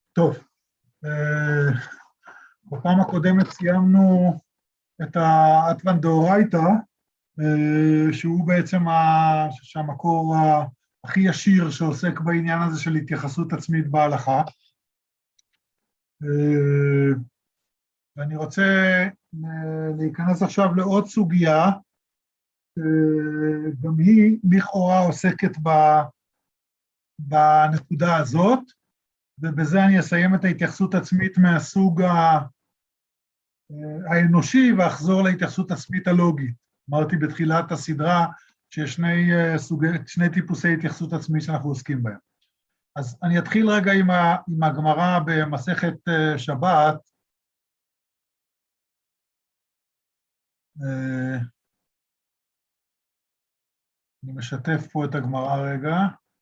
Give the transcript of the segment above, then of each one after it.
טוב, בפעם הקודמת סיימנו את האטוון דאורייתא, שהוא בעצם המקור הכי ישיר שעוסק בעניין הזה של התייחסות עצמית בהלכה. ואני רוצה להיכנס עכשיו לעוד סוגיה, גם היא לכאורה עוסקת בנקודה הזאת, ובזה אני אסיים את ההתייחסות עצמית מהסוג האנושי, ואחזור להתייחסות עצמית הלוגית. אמרתי בתחילת הסדרה שיש שני טיפוסי התייחסות עצמית שאנחנו עוסקים בהם. אז אני אתחיל רגע עם הגמרא במסכת שבת. אני משתף פה את הגמרא רגע.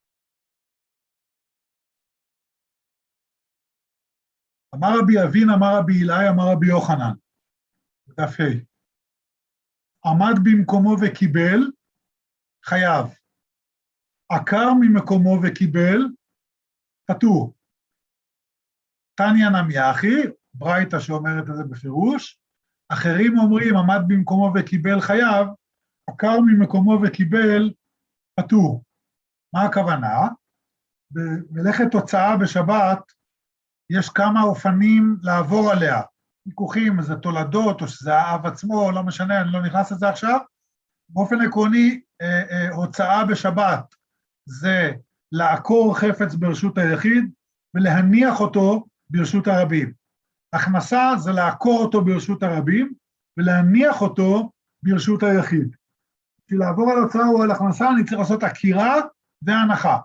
אמר רבי אבין, אמר רבי אילאי, אמר רבי יוחנן. דף ה'. עמד במקומו וקיבל, חייב. עקר ממקומו וקיבל, פטור. תניא נמי אחי, ברייתא שאומרת את זה בפירוש, אחרים אומרים, עמד במקומו וקיבל חייב, עקר ממקומו וקיבל, פטור. מה הכוונה? במלאכת הוצאה בשבת, יש כמה אופנים לעבור עליה. ויכוחים, זה תולדות, או שזה האב עצמו, לא משנה, אני לא נכנס לזה עכשיו. באופן עקרוני, הוצאה בשבת זה לעקור חפץ ברשות היחיד, ולהניח אותו ברשות הרבים. הכנסה זה לעקור אותו ברשות הרבים, ולהניח אותו ברשות היחיד. בשביל לעבור על הוצאה או על הכנסה, אני צריך לעשות עקירה והנחה.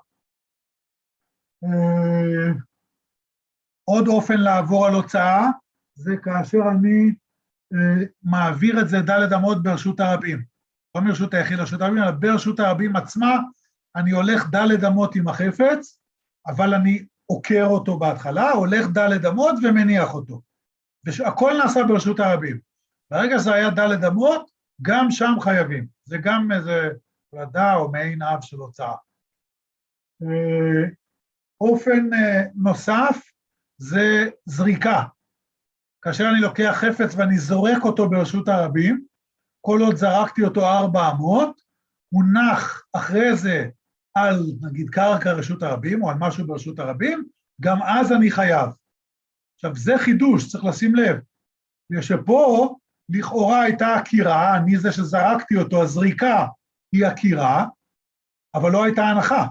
עוד אופן לעבור על הוצאה, זה כאשר אני מעביר את זה ד' אמות ברשות הרבים. לא מרשות היחיד לרשות הרבים, אלא ברשות הרבים עצמה, אני הולך ד' אמות עם החפץ, אבל אני עוקר אותו בהתחלה, הולך ד' אמות ומניח אותו. והכל נעשה ברשות הרבים. ברגע שזה היה ד' אמות, גם שם חייבים. זה גם איזה פלדה או מעין אב של הוצאה. אופן נוסף, זה זריקה. כאשר אני לוקח חפץ ואני זורק אותו ברשות הרבים, כל עוד זרקתי אותו 4 אמות, הוא נח אחרי זה על נגיד קרקע רשות הרבים, או על משהו ברשות הרבים, גם אז אני חייב. עכשיו זה חידוש, צריך לשים לב, שפה לכאורה הייתה עקירה, אני זה שזרקתי אותו, הזריקה היא עקירה, אבל לא הייתה הנחה.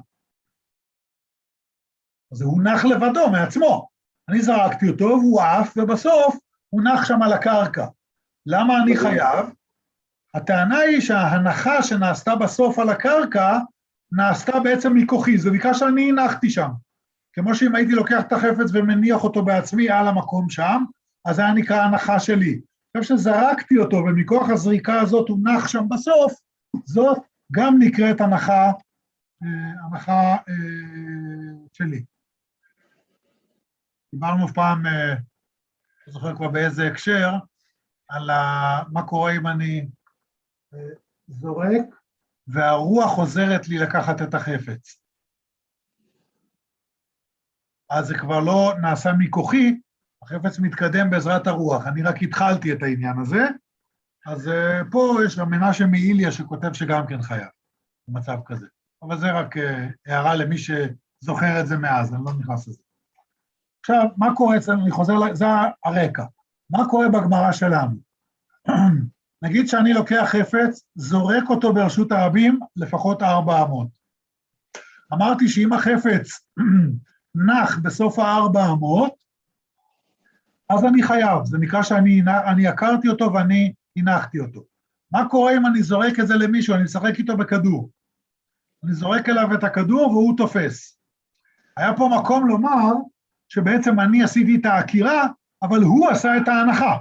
אז הוא נח לבדו מעצמו. אני זרקתי אותו והוא עף, ובסוף הוא נח שם על הקרקע. למה אני חייב? הטענה היא שההנחה שנעשתה בסוף על הקרקע, נעשתה בעצם מכוחי, זה בגלל שאני הנחתי שם. כמו שאם הייתי לוקח את החפץ ומניח אותו בעצמי על המקום שם, אז זה היה נקרא הנחה שלי. עכשיו שזרקתי אותו ומכוח הזריקה הזאת הוא נח שם בסוף, זאת גם נקראת הנחה שלי. דיברנו פעם, לא זוכר כבר באיזה הקשר, על מה קורה אם אני זורק, והרוח עוזרת לי לקחת את החפץ. אז זה כבר לא נעשה מכוחי, החפץ מתקדם בעזרת הרוח, אני רק התחלתי את העניין הזה, אז פה יש גם מנשה מאיליה שכותב שגם כן חייב, במצב כזה. אבל זה רק הערה למי שזוכר את זה מאז, אני לא נכנס לזה. עכשיו, מה קורה אצלנו? אני חוזר, זה הרקע. מה קורה בגמרא שלנו? נגיד שאני לוקח חפץ, זורק אותו ברשות הרבים, לפחות 4 אמות. אמרתי שאם החפץ נח בסוף 4 אמות, אז אני חייב. זה נקרא שאני עקרתי אותו ואני הנחתי אותו. מה קורה אם אני זורק את זה למישהו? אני משחק איתו בכדור. אני זורק אליו את הכדור והוא תופס. היה פה מקום לומר, שבעצם אני עשיתי את העקירה, אבל הוא עשה את ההנחה.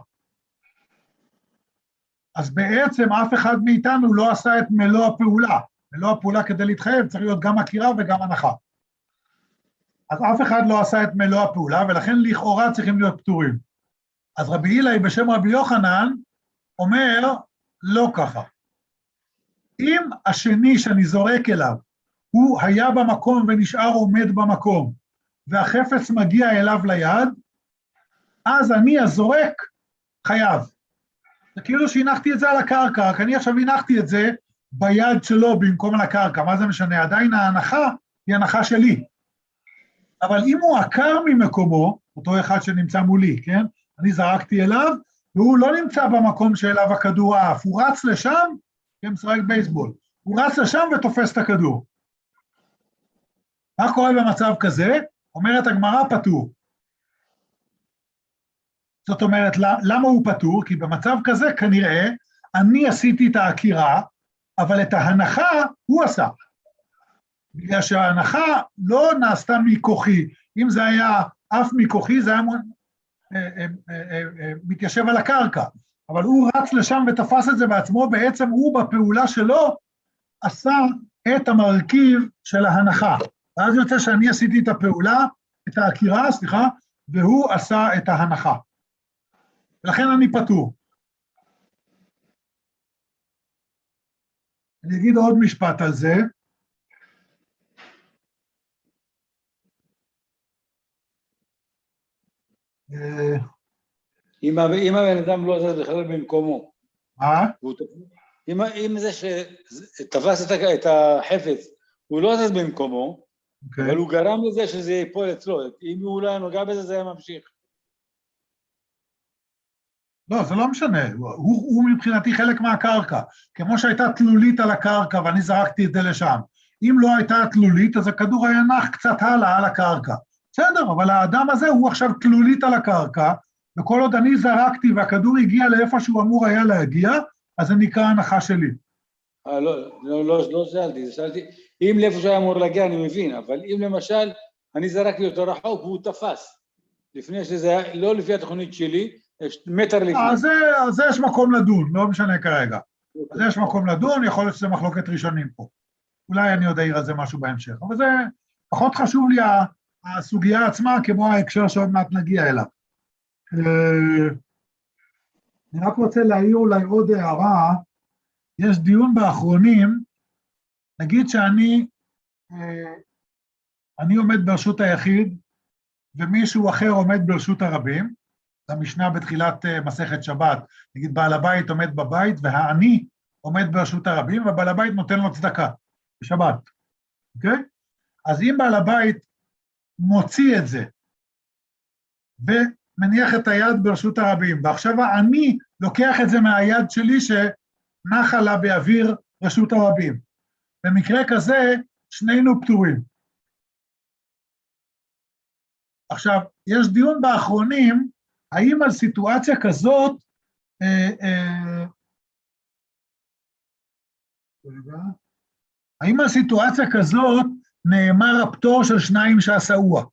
אז בעצם אף אחד מאיתנו לא עשה את מלוא הפעולה. מלוא הפעולה כדי להתחייב צריך להיות גם עקירה וגם הנחה. אז אף אחד לא עשה את מלוא הפעולה, ולכן לכאורה צריכים להיות פטורים. אז רבי אילאי בשם רבי יוחנן אומר, לא ככה. אם השני שאני זורק אליו, הוא היה במקום ונשאר עומד במקום, והחפץ מגיע אליו ליד, אז אני הזורק חייב. זה כאילו שהנחתי את זה על הקרקע, רק אני עכשיו הנחתי את זה ביד שלו במקום על הקרקע, מה זה משנה? עדיין ההנחה היא הנחה שלי. אבל אם הוא עקר ממקומו, אותו אחד שנמצא מולי, כן? אני זרקתי אליו, והוא לא נמצא במקום שאליו הכדור עף, הוא רץ לשם, כן, משחק בייסבול, הוא רץ לשם ותופס את הכדור. מה קורה במצב כזה? אומרת הגמרא פטור. זאת אומרת, למה הוא פטור? כי במצב כזה כנראה אני עשיתי את העקירה, אבל את ההנחה הוא עשה. בגלל שההנחה לא נעשתה מכוחי, אם זה היה אף מכוחי, זה היה מתיישב על הקרקע, אבל הוא רץ לשם ותפס את זה בעצמו, בעצם הוא בפעולה שלו עשה את המרכיב של ההנחה, ואז יוצא שאני עשיתי את הפעולה, את העקירה, סליחה, והוא עשה את ההנחה. ולכן אני פטור. אני אגיד עוד משפט על זה. אם הבן אדם לא עושה בכלל במקומו. מה? אם זה שתפס את החפץ, הוא לא עושה במקומו, אבל הוא גרם לזה שזה ייפול אצלו. אם הוא לא נוגע בזה, זה היה ממשיך. לא, זה לא משנה, הוא מבחינתי חלק מהקרקע, כמו שהייתה תלולית על הקרקע ואני זרקתי את זה לשם. אם לא הייתה תלולית, אז הכדור היה נח קצת הלאה על הקרקע. בסדר, אבל האדם הזה הוא עכשיו תלולית על הקרקע, וכל עוד אני זרקתי והכדור הגיע לאיפה שהוא אמור היה להגיע, אז זה נקרא הנחה שלי. לא שאלתי, אם לאיפה שהיה אמור להגיע אני מבין, אבל אם למשל אני זרקתי אותו רחוק והוא תפס, לפני שזה לא לפי התוכנית שלי, מטר לפני. אז יש מקום לדון, לא משנה כרגע. אז יש מקום לדון, יכול להיות שזה מחלוקת ראשונים פה. אולי אני עוד אעיר על זה משהו בהמשך, אבל זה פחות חשוב לי הסוגיה עצמה, כמו ההקשר שעוד מעט נגיע אליו. אני רק רוצה להעיר אולי עוד הערה, יש דיון באחרונים, נגיד שאני עומד ברשות היחיד, ומישהו אחר עומד ברשות הרבים, המשנה בתחילת מסכת שבת, נגיד בעל הבית עומד בבית, והעני עומד ברשות הרבים, ובעל הבית נותן לו צדקה, בשבת, אוקיי? אז אם בעל הבית מוציא את זה, ומניח את היד ברשות הרבים, ועכשיו העני לוקח את זה מהיד שלי, שנחה לה באוויר רשות הרבים. במקרה כזה, שנינו פטורים. עכשיו, יש דיון באחרונים, האם על סיטואציה כזאת, האם על סיטואציה כזאת נאמר הפטור של שניים שעשאוה?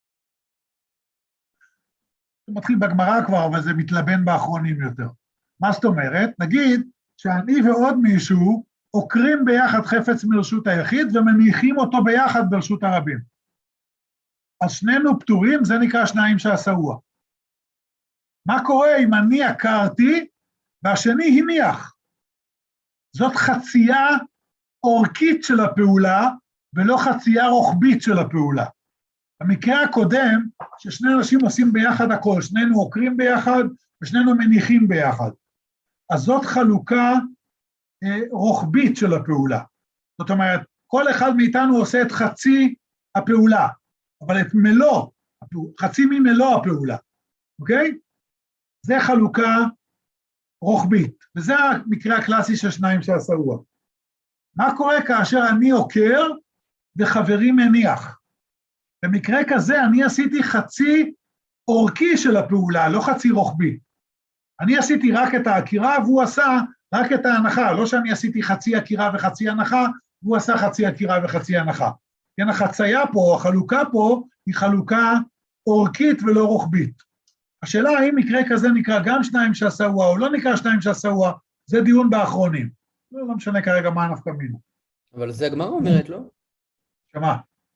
זה מתחיל בגמרא כבר, אבל זה מתלבן באחרונים יותר. מה זאת אומרת? נגיד שאני ועוד מישהו עוקרים ביחד חפץ מרשות היחיד ומניחים אותו ביחד ברשות הרבים. אז שנינו פטורים, זה נקרא שניים שעשאוה. מה קורה אם אני עקרתי והשני הניח? זאת חצייה אורכית של הפעולה ולא חצייה רוחבית של הפעולה. במקרה הקודם, ששני אנשים עושים ביחד הכל, שנינו עוקרים ביחד ושנינו מניחים ביחד. אז זאת חלוקה רוחבית של הפעולה. זאת אומרת, כל אחד מאיתנו עושה את חצי הפעולה, אבל את מלוא, חצי ממלוא הפעולה, אוקיי? זה חלוקה רוחבית, וזה המקרה הקלאסי של שניים שעשאוה. מה קורה כאשר אני עוקר וחברי מניח? במקרה כזה אני עשיתי חצי אורכי של הפעולה, לא חצי רוחבי. אני עשיתי רק את העקירה והוא עשה רק את ההנחה, לא שאני עשיתי חצי עקירה וחצי הנחה, והוא עשה חצי עקירה וחצי הנחה. כן, החצייה פה, החלוקה פה, היא חלוקה אורכית ולא רוחבית. השאלה האם מקרה כזה נקרא גם שניים שעשאוה או לא נקרא שניים שעשאוה, זה דיון באחרונים. לא משנה כרגע מה נפקא מינו. אבל זה הגמרא אומרת, לא? שמה?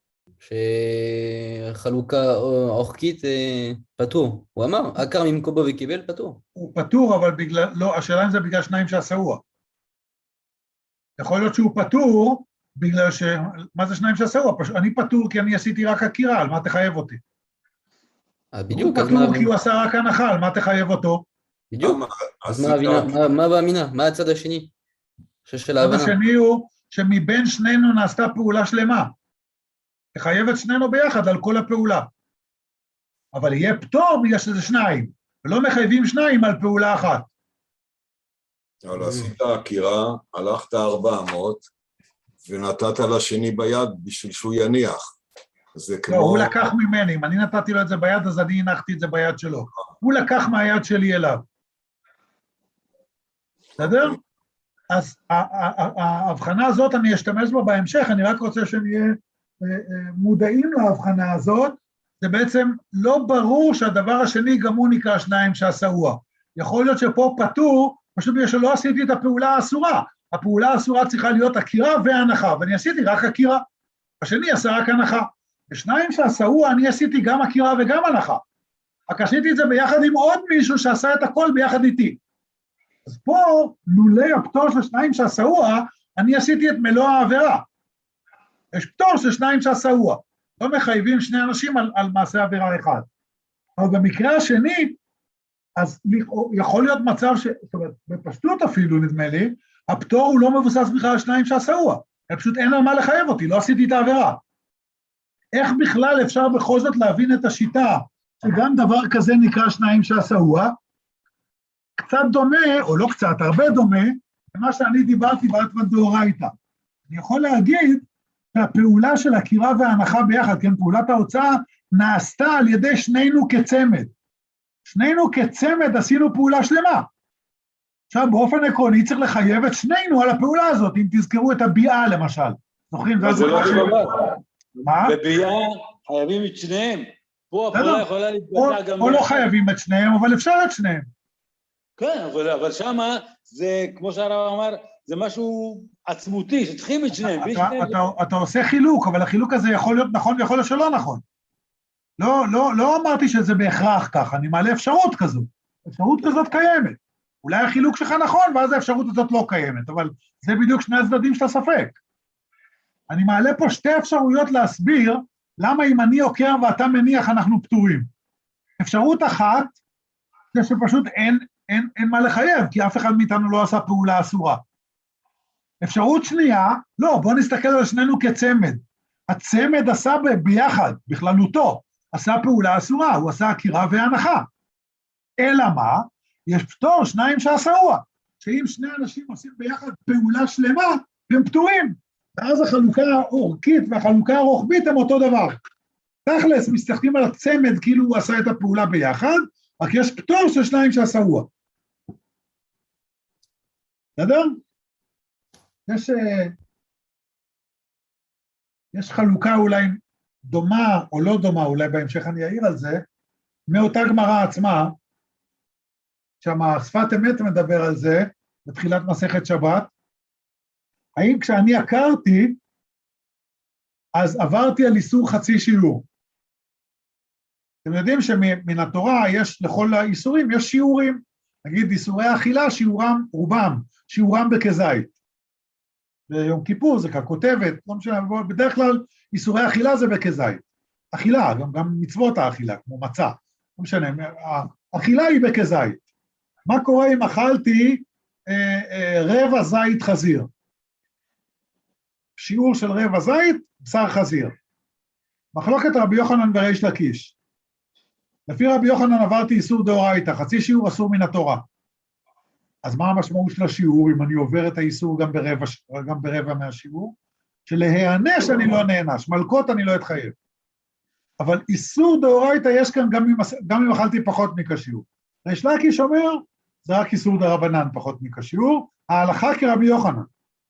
שחלוקה אורכית פטור. הוא אמר, עקר ממקומו וקיבל פטור. הוא פטור, אבל בגלל, לא, השאלה אם זה בגלל שניים שעשאוה. יכול להיות שהוא פטור, בגלל מה זה שניים שעשהו? אני פטור כי אני עשיתי רק עקירה, על מה תחייב אותי? בדיוק, הוא אז מה פטור כי הוא עשה רק הנחה, על מה תחייב אותו? בדיוק, אז מה בהבינה? מה הצד השני? של הצד ההבנה. השני הוא שמבין שנינו נעשתה פעולה שלמה. תחייב את שנינו ביחד על כל הפעולה. אבל יהיה פטור בגלל שזה שניים, ולא מחייבים שניים על פעולה אחת. אבל עשית עקירה, הלכת 400, ונתת לשני ביד בשביל שהוא יניח. זה כמו... לא, הוא לקח ממני, אם אני נתתי לו את זה ביד, אז אני הנחתי את זה ביד שלו. הוא לקח מהיד שלי אליו. בסדר? אז ההבחנה הזאת אני אשתמש בה בהמשך, אני רק רוצה שנהיה מודעים להבחנה הזאת, זה בעצם לא ברור שהדבר השני גם הוא נקרא שניים שעשאוה. יכול להיות שפה פטור, פשוט בגלל שלא עשיתי את הפעולה האסורה. הפעולה האסורה צריכה להיות עקירה והנחה, ואני עשיתי רק עקירה. השני עשה רק הנחה. בשניים שעשאוה אני עשיתי גם עקירה וגם הנחה. רק עשיתי את זה ביחד עם עוד מישהו שעשה את הכל ביחד איתי. אז פה, לולא הפטור של שניים שעשאוה, אני עשיתי את מלוא העבירה. יש פטור של שניים שעשאוה. לא מחייבים שני אנשים על מעשה עבירה אחד. אבל במקרה השני, אז יכול להיות מצב זאת אומרת, בפשטות אפילו נדמה לי, הפטור הוא לא מבוסס בכלל על שניים שעשאוה. פשוט אין על מה לחייב אותי, לא עשיתי את העבירה. איך בכלל אפשר בכל זאת להבין את השיטה, שגם דבר כזה נקרא שניים שעשאוה, קצת דומה, או לא קצת, הרבה דומה, למה שאני דיברתי באתוות דאורייתא. אני יכול להגיד שהפעולה של עקירה והנחה ביחד, כן, פעולת ההוצאה, נעשתה על ידי שנינו כצמד. שנינו כצמד עשינו פעולה שלמה. עכשיו, באופן עקרוני צריך לחייב את שנינו על הפעולה הזאת, אם תזכרו את הביאה למשל. זוכרים? זה לא דבר. מה? בביאה חייבים את שניהם. פה הפעולה יכולה להתבצע גם... פה לא חייבים את שניהם, אבל אפשר את שניהם. כן, אבל שמה זה, כמו שהרב אמר, זה משהו עצמותי, שצריכים את שניהם. אתה עושה חילוק, אבל החילוק הזה יכול להיות נכון ויכול להיות שלא נכון. לא אמרתי שזה בהכרח ככה, אני מעלה אפשרות כזו. אפשרות כזאת קיימת. אולי החילוק שלך נכון, ואז האפשרות הזאת לא קיימת, אבל זה בדיוק שני הצדדים של הספק. אני מעלה פה שתי אפשרויות להסביר, למה אם אני עוקר ואתה מניח אנחנו פטורים. אפשרות אחת, זה שפשוט אין מה לחייב, כי אף אחד מאיתנו לא עשה פעולה אסורה. אפשרות שנייה, לא, בוא נסתכל על שנינו כצמד. הצמד עשה ביחד, בכללותו, עשה פעולה אסורה, הוא עשה עקירה והנחה. אלא מה? יש פטור שניים שעשאוה, שאם שני אנשים עושים ביחד פעולה שלמה, הם פטורים. ואז החלוקה האורכית והחלוקה הרוחבית הם אותו דבר. תכלס, מסתכלים על הצמד כאילו הוא עשה את הפעולה ביחד, רק יש פטור של שניים שעשאוה. בסדר? יש חלוקה אולי דומה או לא דומה, אולי בהמשך אני אעיר על זה, מאותה גמרא עצמה, שם שפת אמת מדבר על זה, בתחילת מסכת שבת, האם כשאני עקרתי, אז עברתי על איסור חצי שיעור. אתם יודעים שמן התורה יש, לכל האיסורים יש שיעורים, נגיד איסורי האכילה, שיעורם, רובם, שיעורם בכזית. ביום כיפור זה ככותבת, לא משנה, בדרך כלל איסורי האכילה זה בכזית. אכילה, גם מצוות האכילה, כמו מצה, לא משנה, האכילה היא בכזית. מה קורה אם אכלתי רבע זית חזיר? שיעור של רבע זית, בשר חזיר. מחלוקת רבי יוחנן וריש לקיש. לפי רבי יוחנן עברתי איסור דאורייתא, חצי שיעור אסור מן התורה. אז מה המשמעות של השיעור, אם אני עובר את האיסור גם ברבע מהשיעור? שלהיענש אני לא נענש, מלכות אני לא אתחייב. אבל איסור דאורייתא יש כאן גם אם אכלתי פחות מכשיעור. ריש לקיש אומר, זה רק איסור דרבנן פחות מכשיעור, ההלכה כרבי יוחנן.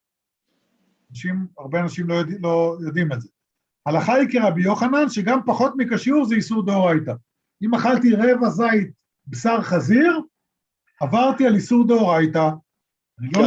הרבה אנשים לא יודעים את זה. ההלכה היא כרבי יוחנן, שגם פחות מכשיעור זה איסור דאורייתא. אם אכלתי רבע זית בשר חזיר, עברתי על איסור דאורייתא. אני לא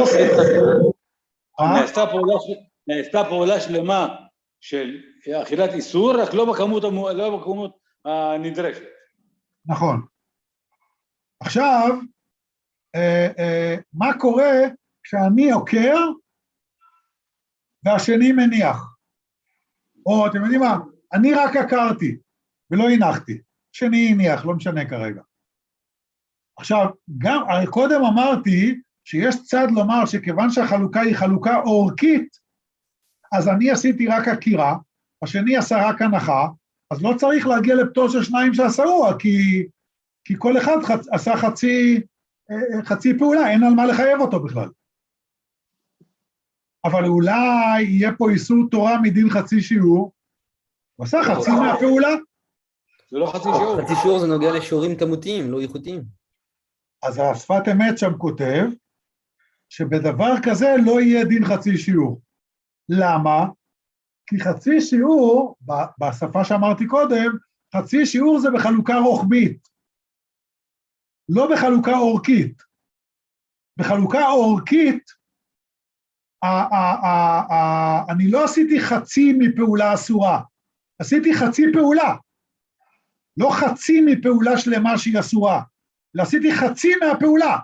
נעשתה פעולה שלמה של אכילת איסור, רק לא בכמות הנדרשת. נכון. עכשיו, מה קורה כשאני עוקר, והשני מניח. או אתם יודעים מה, אני רק עקרתי ולא הנחתי, שני הניח, לא משנה כרגע. עכשיו, גם, קודם אמרתי שיש צד לומר שכיוון שהחלוקה היא חלוקה אורכית, אז אני עשיתי רק עקירה, השני עשה רק הנחה, אז לא צריך להגיע לפטור של שניים שעשהו, כי כל אחד עשה חצי פעולה, אין על מה לחייב אותו בכלל. אבל אולי יהיה פה איסור תורה מדין חצי שיעור, הוא עשה חצי מהפעולה. זה לא חצי שיעור. חצי שיעור זה נוגע לשיעורים כמותיים, לא איכותיים. אז השפת אמת שם כותב, שבדבר כזה לא יהיה דין חצי שיעור. למה? כי חצי שיעור, בשפה שאמרתי קודם, חצי שיעור זה בחלוקה רוחבית, לא בחלוקה אורכית. בחלוקה אורכית, אני לא עשיתי חצי מפעולה אסורה, עשיתי חצי פעולה, לא חצי מפעולה שלמה שהיא אסורה, אלא עשיתי חצי מהפעולה.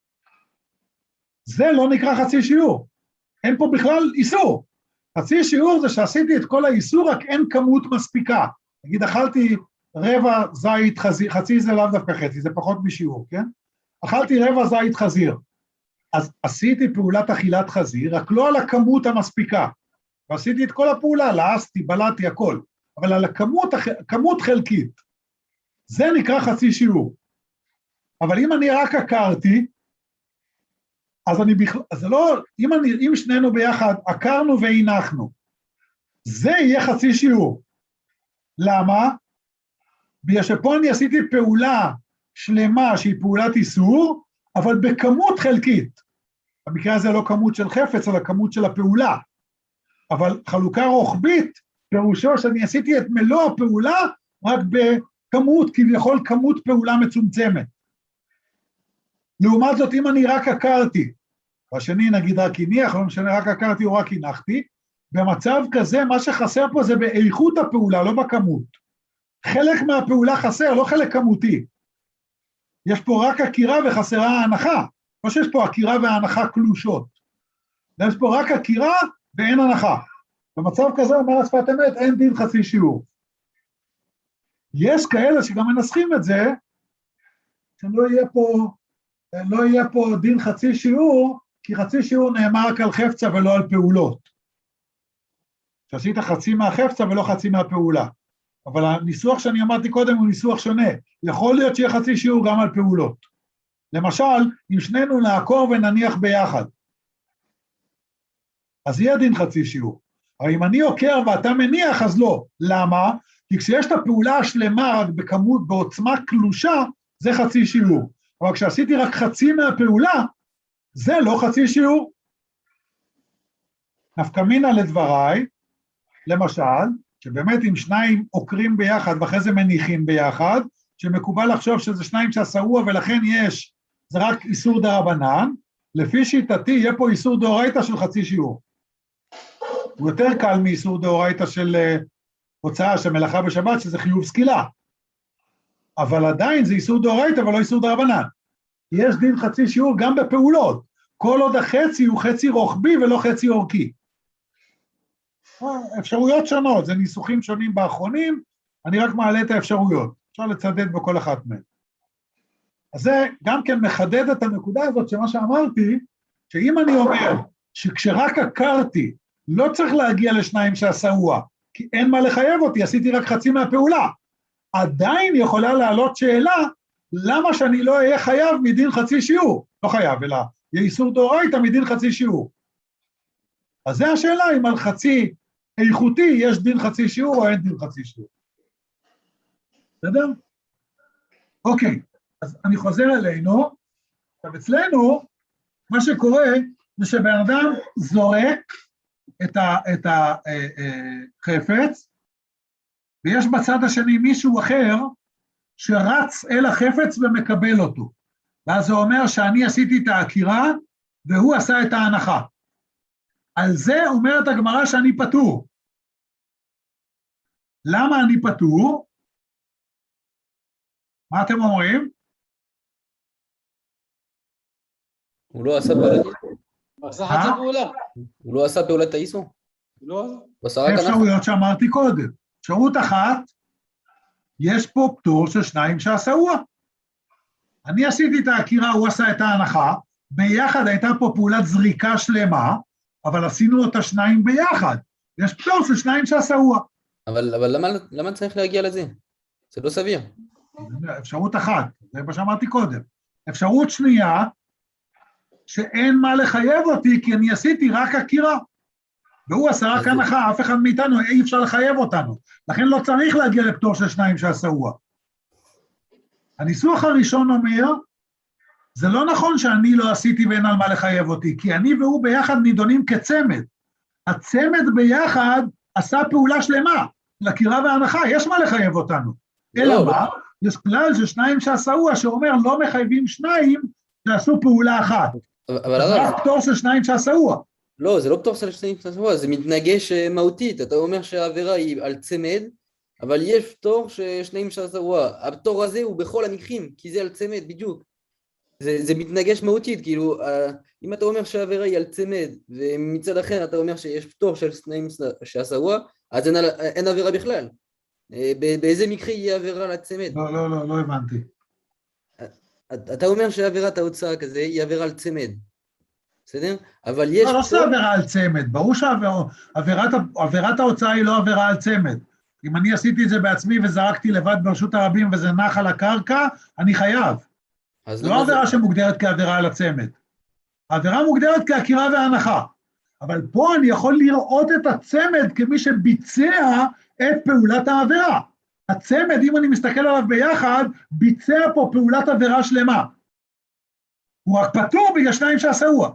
זה לא נקרא חצי שיעור, אין פה בכלל איסור. חצי שיעור זה שעשיתי את כל האיסור, רק אין כמות מספיקה. נגיד, אכלתי רבע זית חזיר, חצי זה לאו דווקא חצי, זה פחות משיעור, כן? אכלתי רבע זית חזיר, אז עשיתי פעולת אכילת חזיר, רק לא על הכמות המספיקה, ועשיתי את כל הפעולה, לעסתי, בלעתי, הכל, אבל על הכמות חלקית. זה נקרא חצי שיעור. אבל אם אני רק עקרתי, אז זה לא, אם שנינו ביחד עקרנו והנחנו, זה יהיה חצי שיעור. למה? בגלל שפה אני עשיתי פעולה שלמה שהיא פעולת איסור, אבל בכמות חלקית. במקרה הזה לא כמות של חפץ, אלא כמות של הפעולה. אבל חלוקה רוחבית, פירושו שאני עשיתי את מלוא הפעולה, רק בכמות, כביכול כמות פעולה מצומצמת. לעומת זאת, אם אני רק עקרתי, והשני נגיד רק הניח, לא משנה, רק עקרתי או רק הנחתי, במצב כזה, מה שחסר פה זה באיכות הפעולה, לא בכמות. חלק מהפעולה חסר, לא חלק כמותי. יש פה רק עקירה וחסרה ההנחה, לא שיש פה עקירה וההנחה קלושות. יש פה רק עקירה ואין הנחה. במצב כזה, אומר השפת אמת, אין דין חצי שיעור. יש כאלה שגם מנסחים את זה, שלא יהיה פה דין חצי שיעור, כי חצי שיעור נאמר רק על חפצה ולא על פעולות. שעשית חצי מהחפצה ולא חצי מהפעולה. אבל הניסוח שאני אמרתי קודם הוא ניסוח שונה. יכול להיות שיהיה חצי שיעור גם על פעולות. למשל, אם שנינו נעקור ונניח ביחד, אז יהיה דין חצי שיעור. אבל אם אני עוקר ואתה מניח, אז לא. למה? כי כשיש את הפעולה השלמה רק בכמות, בעוצמה קלושה, זה חצי שיעור. אבל כשעשיתי רק חצי מהפעולה, זה לא חצי שיעור. נפקא מינה לדבריי, למשל, שבאמת אם שניים עוקרים ביחד ואחרי זה מניחים ביחד, שמקובל לחשוב שזה שניים שעשאוה ולכן זה רק איסור דרבנן, לפי שיטתי יהיה פה איסור דאורייתא של חצי שיעור. הוא יותר קל מאיסור דאורייתא של הוצאה של מלאכה בשבת, שזה חיוב סקילה. אבל עדיין זה איסור דאורייתא ולא איסור דרבנן. יש דין חצי שיעור גם בפעולות, כל עוד החצי הוא חצי רוחבי ולא חצי אורכי. אפשרויות שונות, זה ניסוחים שונים באחרונים, אני רק מעלה את האפשרויות, אפשר לצדד בכל אחת מהן. אז זה גם כן מחדד את הנקודה הזאת, שמה שאמרתי, שאם אני אומר שכשרק עקרתי, לא צריך להגיע לשניים שעשאוה, כי אין מה לחייב אותי, עשיתי רק חצי מהפעולה, עדיין יכולה לעלות שאלה, למה שאני לא אהיה חייב מדין חצי שיעור? לא חייב, אלא יהיה איסור דאורייתא מדין חצי שיעור. אז זה השאלה, אם על חצי איכותי יש דין חצי שיעור או אין דין חצי שיעור. בסדר? אוקיי, אז אני חוזר אלינו. עכשיו אצלנו, מה שקורה זה שבן אדם זורק את החפץ, ויש בצד השני מישהו אחר שרץ אל החפץ ומקבל אותו. ואז זה אומר שאני עשיתי את העקירה והוא עשה את ההנחה. על זה אומרת הגמרא שאני פטור. למה אני פטור? מה אתם אומרים? הוא לא עשה פעולת איסור. עשה חצי פעולה. הוא לא עשה פעולת האיסור. לא? עושה רק הנחה. האפשרויות שאמרתי קודם. אפשרות אחת, יש פה פטור של שניים שעשאוה. אני עשיתי את העקירה, הוא עשה את ההנחה, ביחד הייתה פה פעולת זריקה שלמה, אבל עשינו אותה שניים ביחד. יש פטור של שניים שעשאוה. אבל למה צריך להגיע לזה? זה לא סביר. אפשרות אחת, זה מה שאמרתי קודם. אפשרות שנייה, שאין מה לחייב אותי, כי אני עשיתי רק עקירה. והוא עשה רק הנחה, אף אחד מאיתנו, אי אפשר לחייב אותנו. לכן לא צריך להגיע לפטור של שניים שעשאוה. הניסוח הראשון אומר, זה לא נכון שאני לא עשיתי ואין על מה לחייב אותי, כי אני והוא ביחד נידונים כצמד. הצמד ביחד עשה פעולה שלמה, לעקירה וההנחה, יש מה לחייב אותנו. אלא מה? יש כלל של שניים שעשאוה, שאומר לא מחייבים שניים שעשו פעולה אחת. אבל זה רק פטור של שניים שעשאוה. לא, זה לא פטור של שניים שעשאוה, זה מתנגש מהותית. אתה אומר שהעבירה היא על צמד, אבל יש פטור של שניים שעשאוה. הפטור הזה הוא בכל המקרים, כי זה על צמד בדיוק. זה מתנגש מהותית, כאילו, אם אתה אומר שהעבירה היא על צמד, ומצד אחר אתה אומר שיש פטור של שניים שעשאוה, אז אין עבירה בכלל. באיזה מקרה יהיה עבירה על הצמד? לא הבנתי. אתה אומר שעבירת ההוצאה כזה היא עבירה על צמד, בסדר? אבל יש... לא עושה עבירה על צמד, ברור שעבירת ההוצאה היא לא עבירה על צמד. אם אני עשיתי את זה בעצמי וזרקתי לבד ברשות הרבים וזה נח על הקרקע, אני חייב. לא עבירה שמוגדרת כעבירה על הצמד. העבירה מוגדרת כעקירה והנחה. אבל פה אני יכול לראות את הצמד כמי שביצע את פעולת העבירה. הצמד, אם אני מסתכל עליו ביחד, ביצע פה פעולת עבירה שלמה. הוא רק פטור בגלל שניים שעשאוה.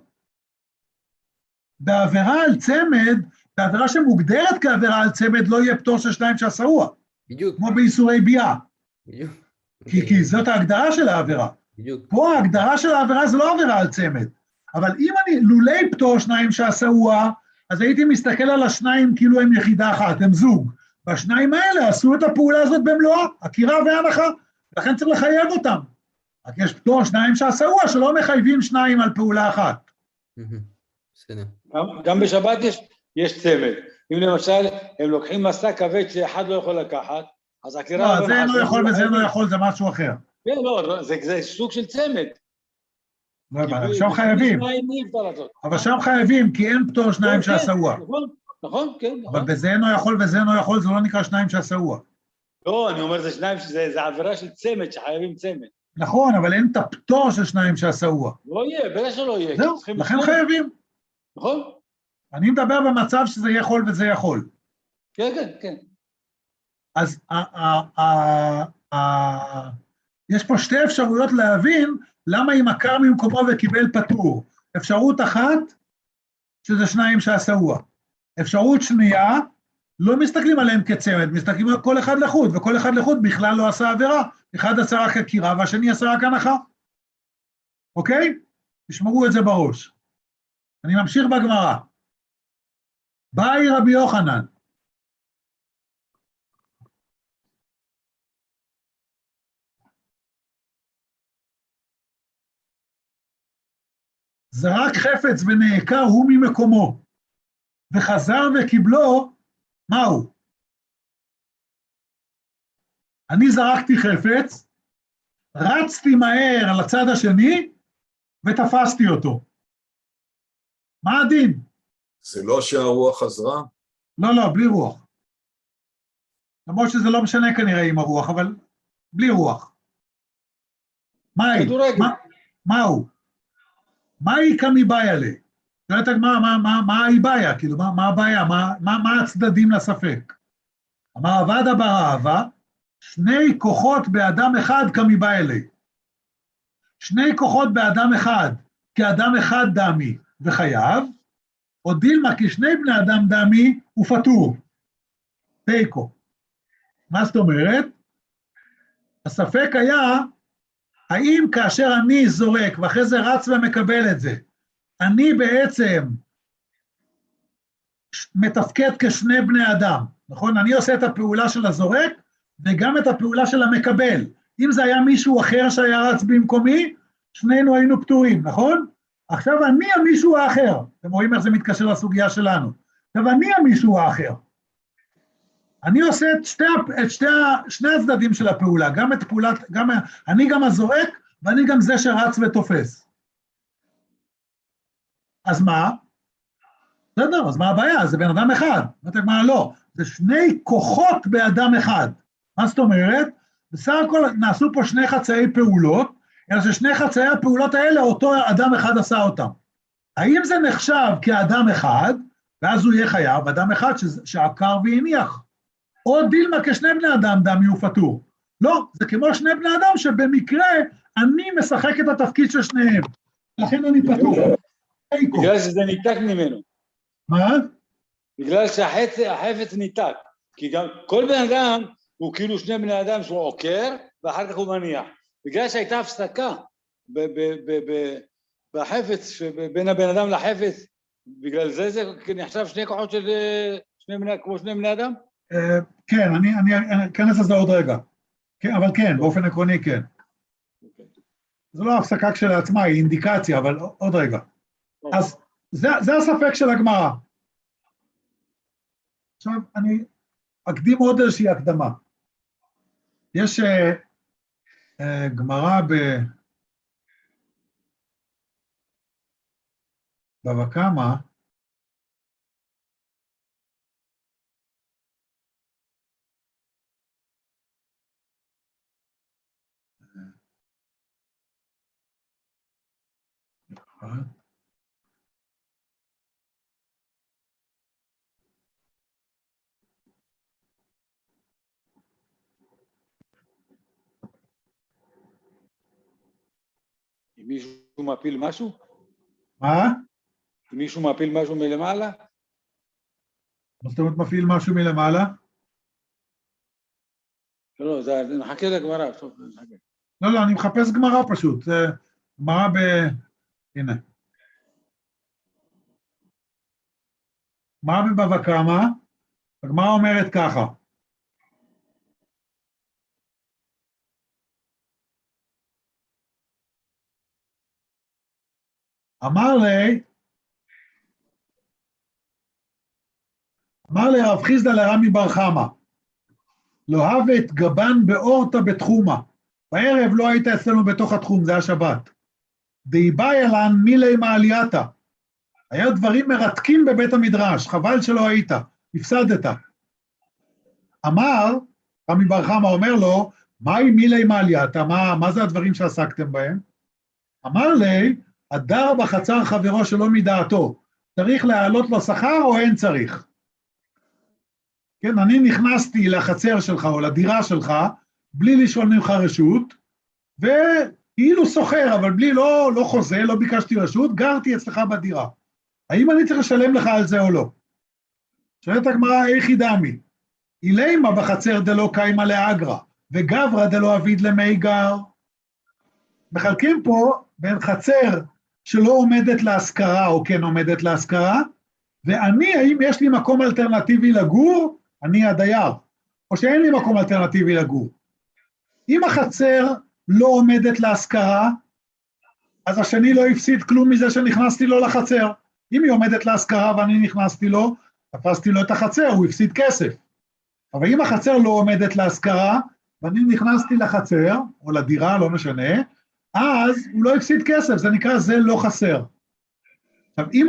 בעבירה על צמד, בעבירה שמוגדרת כעבירה על צמד, לא יהיה פטור של שניים שעשאוה. בדיוק. כמו באיסורי ביאה. בדיוק. כי זאת ההגדרה של העבירה. בדיוק. פה ההגדרה של העבירה זה לא עבירה על צמד. אבל אם אני, לולי פטור שניים שעשאוה, אז הייתי מסתכל על השניים כאילו הם יחידה אחת, הם זוג. והשניים האלה עשו את הפעולה הזאת במלואה, עקירה והנחה, לכן צריך לחייב אותם. רק יש פטור שניים שעשאוה, שלא מחייבים שניים על פעולה אחת. בסדר. גם בשבת יש צמד. אם למשל הם לוקחים מסע כבד שאחד לא יכול לקחת, אז עקירה... לא, זה לא יכול וזה לא יכול, זה משהו אחר. כן, לא, זה סוג של צמד. לא הבנתי, עכשיו חייבים. אבל שם חייבים, כי אין פטור שניים שעשאוה. נכון, כן. אבל בזה אינו יכול וזה אינו יכול, זה לא נקרא שניים שעשאוה. לא, אני אומר, זה שניים, זה עבירה של צמד, שחייבים צמד. נכון, אבל אין את הפטור של שניים שעשאוה. לא יהיה, בטח שלא יהיה. זהו, לכן חייבים. נכון. אני מדבר במצב שזה יכול וזה יכול. כן, כן, כן. אז יש פה שתי אפשרויות להבין למה אם עקר ממקומו וקיבל פטור. אפשרות אחת, שזה שניים שעשאוה. אפשרות שנייה, לא מסתכלים עליהם כצמד, מסתכלים על כל אחד לחוד, וכל אחד לחוד בכלל לא עשה עבירה. אחד עשה רק עקירה והשני עשה רק הנחה. אוקיי? תשמרו את זה בראש. אני ממשיך בגמרא. באי רבי יוחנן. זרק חפץ ונעקר הוא ממקומו, וחזר וקיבלו, מהו? אני זרקתי חפץ, רצתי מהר על הצד השני, ותפסתי אותו. מה הדין? זה לא שהרוח חזרה? לא, בלי רוח. למרות שזה לא משנה כנראה עם הרוח, אבל בלי רוח. מהו? מהי כמיבעיה לה? שואלת מה היא בעיה? כאילו, מה הבעיה? מה הצדדים לספק? אמר עבדה בר אהבה, שני כוחות באדם אחד כמיבעיה לה. שני כוחות באדם אחד, כאדם אחד דמי וחייב, או דילמה כשני בני אדם דמי ופטור. תיקו. מה זאת אומרת? הספק היה, האם כאשר אני זורק, ואחרי זה רץ ומקבל את זה, אני בעצם מתפקד כשני בני אדם, נכון? אני עושה את הפעולה של הזורק, וגם את הפעולה של המקבל. אם זה היה מישהו אחר שהיה רץ במקומי, שנינו היינו פטורים, נכון? עכשיו אני המישהו האחר. אתם רואים איך זה מתקשר לסוגיה שלנו. עכשיו אני המישהו האחר. אני עושה את שני הצדדים של הפעולה, גם את פעולת, אני גם הזועק, ואני גם זה שרץ ותופס. אז מה? בסדר, אז מה הבעיה? זה בן אדם אחד. אתה אומר, לא, זה שני כוחות באדם אחד. מה זאת אומרת? בסך הכל נעשו פה שני חצאי פעולות, אלא ששני חצאי הפעולות האלה, אותו אדם אחד עשה אותם. האם זה נחשב כאדם אחד, ואז הוא יהיה חייב, אדם אחד שעקר והניח, או דילמה כשני בני אדם דם יהיו פטור. לא, זה כמו שני בני אדם שבמקרה אני משחק את התפקיד של שניהם, לכן אני פטור. בגלל שזה ניתק ממנו. מה? בגלל שהחפץ ניתק, כי גם כל בן אדם הוא כאילו שני בני אדם שהוא עוקר, ואחר כך הוא מניח. בגלל שהייתה הפסקה בחפץ, בין הבן אדם לחפץ, בגלל זה נחשב שני כוחות של כמו שני בני אדם? כן, אני אכנס לזה עוד רגע. אבל כן, באופן עקרוני כן. זו לא הפסקה כשלעצמה, היא אינדיקציה, אבל עוד רגע. אז זה הספק של הגמרא. עכשיו, אני אקדים עוד איזושהי הקדמה. יש גמרא בבא קמא, אם מישהו מפיל משהו? מה? אם מישהו מפיל משהו מלמעלה? מה זאת אומרת מפעיל משהו מלמעלה? לא, נחכה לגמרא. לא, אני מחפש גמרא פשוט, זה גמרא הנה. גמרא בבבא קמא, הגמרא אומרת ככה. אמר לי רב חיסדא לרמי בר חמא, לא הוות גבן באורתא בתחומה, בערב לא היית אצלנו בתוך התחום, זה השבת. דאיבאי אלן מילי מעלייתא, היה דברים מרתקים בבית המדרש, חבל שלא היית, הפסדת. אמר, רמי בר חמא אומר לו, מהי מילי מעלייתא, מה זה הדברים שעסקתם בהם? אמר לי, הדר בחצר חברו שלא מדעתו, צריך להעלות לו שכר או אין צריך? כן, אני נכנסתי לחצר שלך או לדירה שלך, בלי לשאול ממך רשות, וכאילו סוחר, אבל בלי, לא חוזה, לא ביקשתי רשות, גרתי אצלך בדירה. האם אני צריך לשלם לך על זה או לא? שואלת הגמרא, איך ידעמי? אילימה בחצר דלא קיימה לאגרא, וגברא דלא אביד למי גר. מחלקים פה בין חצר שלא עומדת להשכרה או כן עומדת להשכרה, ואני, האם יש לי מקום אלטרנטיבי לגור? אני הדייר, או שאין לי מקום אלטרנטיבי לגור. אם החצר לא עומדת להשכרה, אז השני לא הפסיד כלום מזה שנכנסתי לו לחצר. אם היא עומדת להשכרה ואני נכנסתי לו, תפסתי לו את החצר, הוא הפסיד כסף. אבל אם החצר לא עומדת להשכרה, ואני נכנסתי לחצר, או לדירה, לא משנה, אז הוא לא הפסיד כסף, זה נקרא זה לא חסר. עכשיו, אם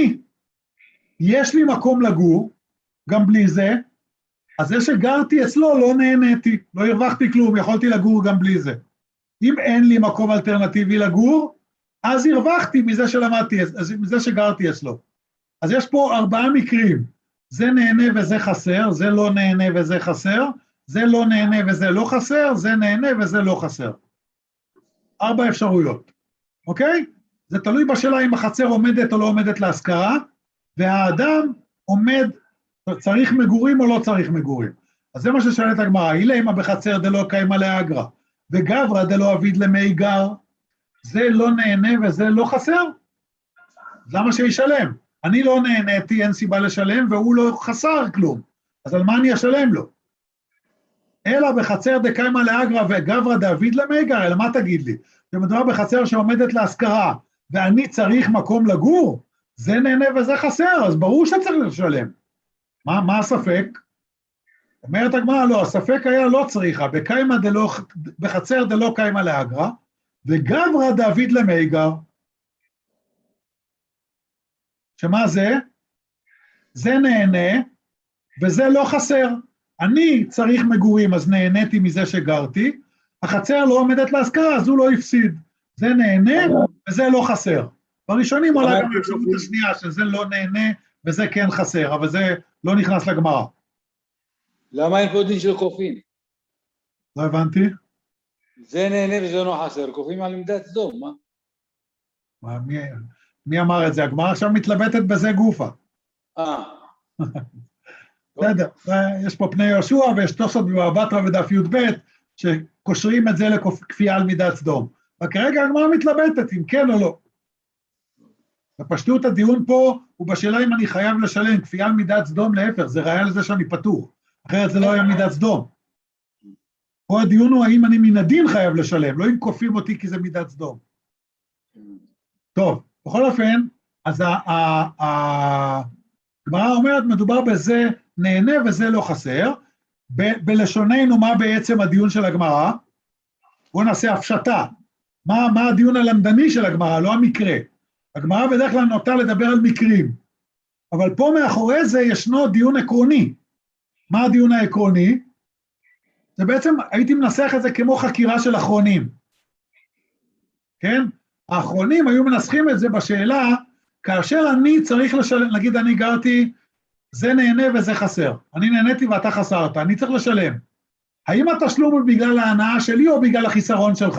יש לי מקום לגור, גם בלי זה, אז זה שגרתי אצלו לא נהניתי, לא הרווחתי כלום, יכולתי לגור גם בלי זה. אם אין לי מקום אלטרנטיבי לגור, אז הרווחתי מזה שלמדתי, מזה שגרתי אצלו. אז יש פה 4 מקרים, זה נהנה וזה חסר, זה לא נהנה וזה חסר, זה לא נהנה וזה לא חסר, זה נהנה וזה לא חסר. 4 אפשרויות, אוקיי? זה תלוי בשאלה אם החצר עומדת או לא עומדת להשכרה, והאדם עומד, צריך מגורים או לא צריך מגורים. אז זה מה ששאלת הגמרא, אילימה בחצר דלא קיימה לאגרא, וגברא דלא אביד למי גר, זה לא נהנה וזה לא חסר? למה שישלם? אני לא נהניתי, אין סיבה לשלם, והוא לא חסר כלום. אז על מה אני אשלם לו? אלא בחצר דקיימה לאגרא וגברא דאביד למי גר, אלא מה תגיד לי? שמדובר בחצר שעומדת להשכרה, ואני צריך מקום לגור? זה נהנה וזה חסר, אז ברור שצריך לשלם. מה הספק? אומרת הגמרא, לא, הספק היה לא צריכה, בחצר דלא קיימא לאגרא, וגברא דוד למיגר. שמה זה? זה נהנה, וזה לא חסר. אני צריך מגורים, אז נהניתי מזה שגרתי, החצר לא עומדת להשכרה, אז הוא לא הפסיד. זה נהנה, וזה לא חסר. בראשונים עולה גם האפשרות השנייה, שזה לא נהנה, וזה כן חסר, אבל זה לא נכנס לגמרא. למה אין פה דין של קופים? לא הבנתי. זה נהנה וזה לא חסר, קופים על מידת סדום, מה? מי אמר את זה? הגמרא עכשיו מתלבטת בזה גופה. בסדר, יש פה פני יהושע, ויש תוספות בבבא בתרא ודף י"ב, שקושרים את זה לכפייה על מידת סדום. וכרגע הגמרא מתלבטת, אם כן או לא. בפשטות הדיון פה, הוא בשאלה אם אני חייב לשלם, כפייה על מידת סדום להפך, זה ראיה לזה שאני פטור, אחרת זה לא היה מידת סדום. פה הדיון הוא האם אני מן הדין חייב לשלם, לא אם כופים אותי כי זה מידת סדום. טוב, בכל אופן, אז הגמרא אומרת, מדובר בזה נהנה וזה לא חסר, בלשוננו מה בעצם הדיון של הגמרא? בואו נעשה הפשטה, מה הדיון הלמדני של הגמרא, לא המקרה. הגמרא בדרך כלל נוטה לדבר על מקרים, אבל פה מאחורי זה ישנו דיון עקרוני. מה הדיון העקרוני? זה בעצם, הייתי מנסח את זה כמו חקירה של אחרונים. כן? האחרונים היו מנסחים את זה בשאלה, כאשר אני צריך לשלם, נגיד אני גרתי, זה נהנה וזה חסר. אני נהניתי ואתה חסרת, אני צריך לשלם. האם התשלום הוא בגלל ההנאה שלי או בגלל החיסרון שלך?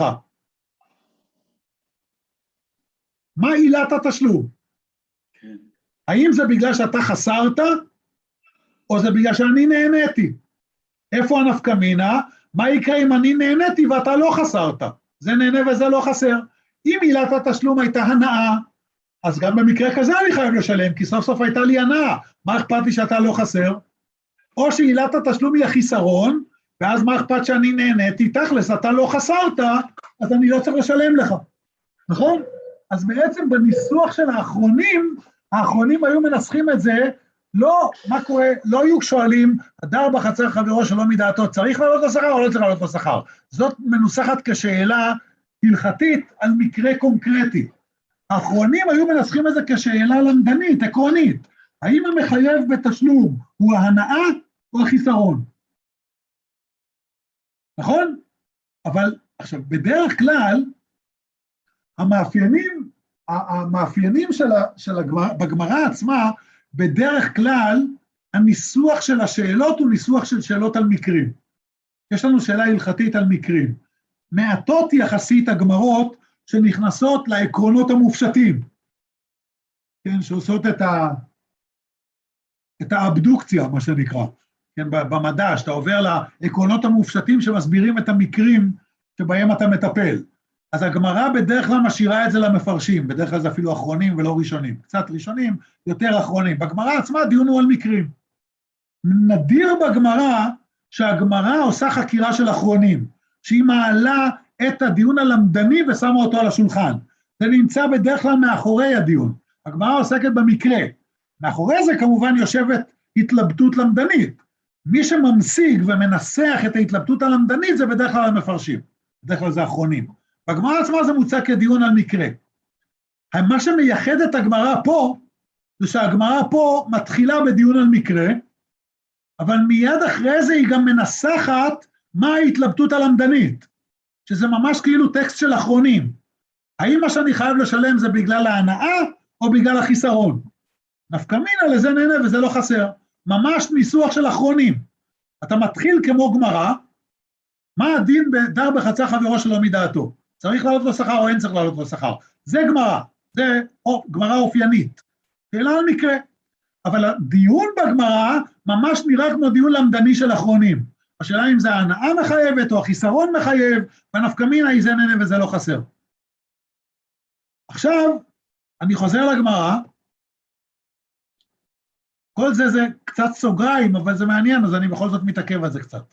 מה עילת התשלום? כן. האם זה בגלל שאתה חסרת, או זה בגלל שאני נהניתי? איפה הנפקא מינה? מה יקרה אם אני נהניתי ואתה לא חסרת? זה נהנה וזה לא חסר. אם עילת התשלום הייתה הנאה, אז גם במקרה כזה אני חייב לשלם, כי סוף סוף הייתה לי הנאה. מה אכפת לי שאתה לא חסר? או שעילת התשלום היא החיסרון, ואז מה אכפת שאני נהניתי? תכלס, אתה לא חסרת, אז אני לא צריך לשלם לך. נכון? אז בעצם בניסוח של האחרונים היו מנסחים את זה, לא, מה קורה, לא היו שואלים, הדר בחצר חברו שלא מדעתו, צריך לעלות לשכר או לא צריך לעלות לשכר? זאת מנוסחת כשאלה הלכתית על מקרה קונקרטי. האחרונים היו מנסחים את זה כשאלה למדנית, עקרונית. האם המחייב בתשלום הוא ההנאה או החיסרון? נכון? אבל עכשיו, בדרך כלל, המאפיינים בגמרא עצמה, בדרך כלל, הניסוח של השאלות הוא ניסוח של שאלות על מקרים. יש לנו שאלה הלכתית על מקרים. מעטות יחסית הגמרות שנכנסות לעקרונות המופשטים, כן, שעושות את האבדוקציה, מה שנקרא, כן, במדע, שאתה עובר לעקרונות המופשטים שמסבירים את המקרים שבהם אתה מטפל. אז הגמרא בדרך כלל משאירה את זה למפרשים, בדרך כלל זה אפילו אחרונים ולא ראשונים, קצת ראשונים, יותר אחרונים. בגמרא עצמה דיון הוא על מקרים. נדיר בגמרא שהגמרא עושה חקירה של אחרונים, שהיא מעלה את הדיון הלמדני ושמה אותו על השולחן. זה נמצא בדרך כלל מאחורי הדיון. הגמרא עוסקת במקרה. מאחורי זה כמובן יושבת התלבטות למדנית. מי שממשיג ומנסח את ההתלבטות הלמדנית זה בדרך כלל המפרשים. בדרך כלל זה אחרונים. בגמרא עצמה זה מוצא כדיון על מקרה. מה שמייחד את הגמרא פה, זה שהגמרא פה מתחילה בדיון על מקרה, אבל מיד אחרי זה היא גם מנסחת מה ההתלבטות הלמדנית, שזה ממש כאילו טקסט של אחרונים. האם מה שאני חייב לשלם זה בגלל ההנאה או בגלל החיסרון? נפקא מינה לזה נהנה וזה לא חסר. ממש ניסוח של אחרונים. אתה מתחיל כמו גמרא, מה הדין דר בחצר חברו שלא מדעתו? צריך לעלות לו שכר או אין צריך לעלות לו שכר? זה גמרא, זה גמרא אופיינית. שאלה על מקרה. אבל הדיון בגמרא ממש נראה כמו דיון למדני של אחרונים. השאלה אם זה ההנאה מחייבת או החיסרון מחייב, והנפקא מינה היא זה נהנה וזה לא חסר. עכשיו, אני חוזר לגמרא, כל זה קצת סוגריים, אבל זה מעניין, אז אני בכל זאת מתעכב על זה קצת.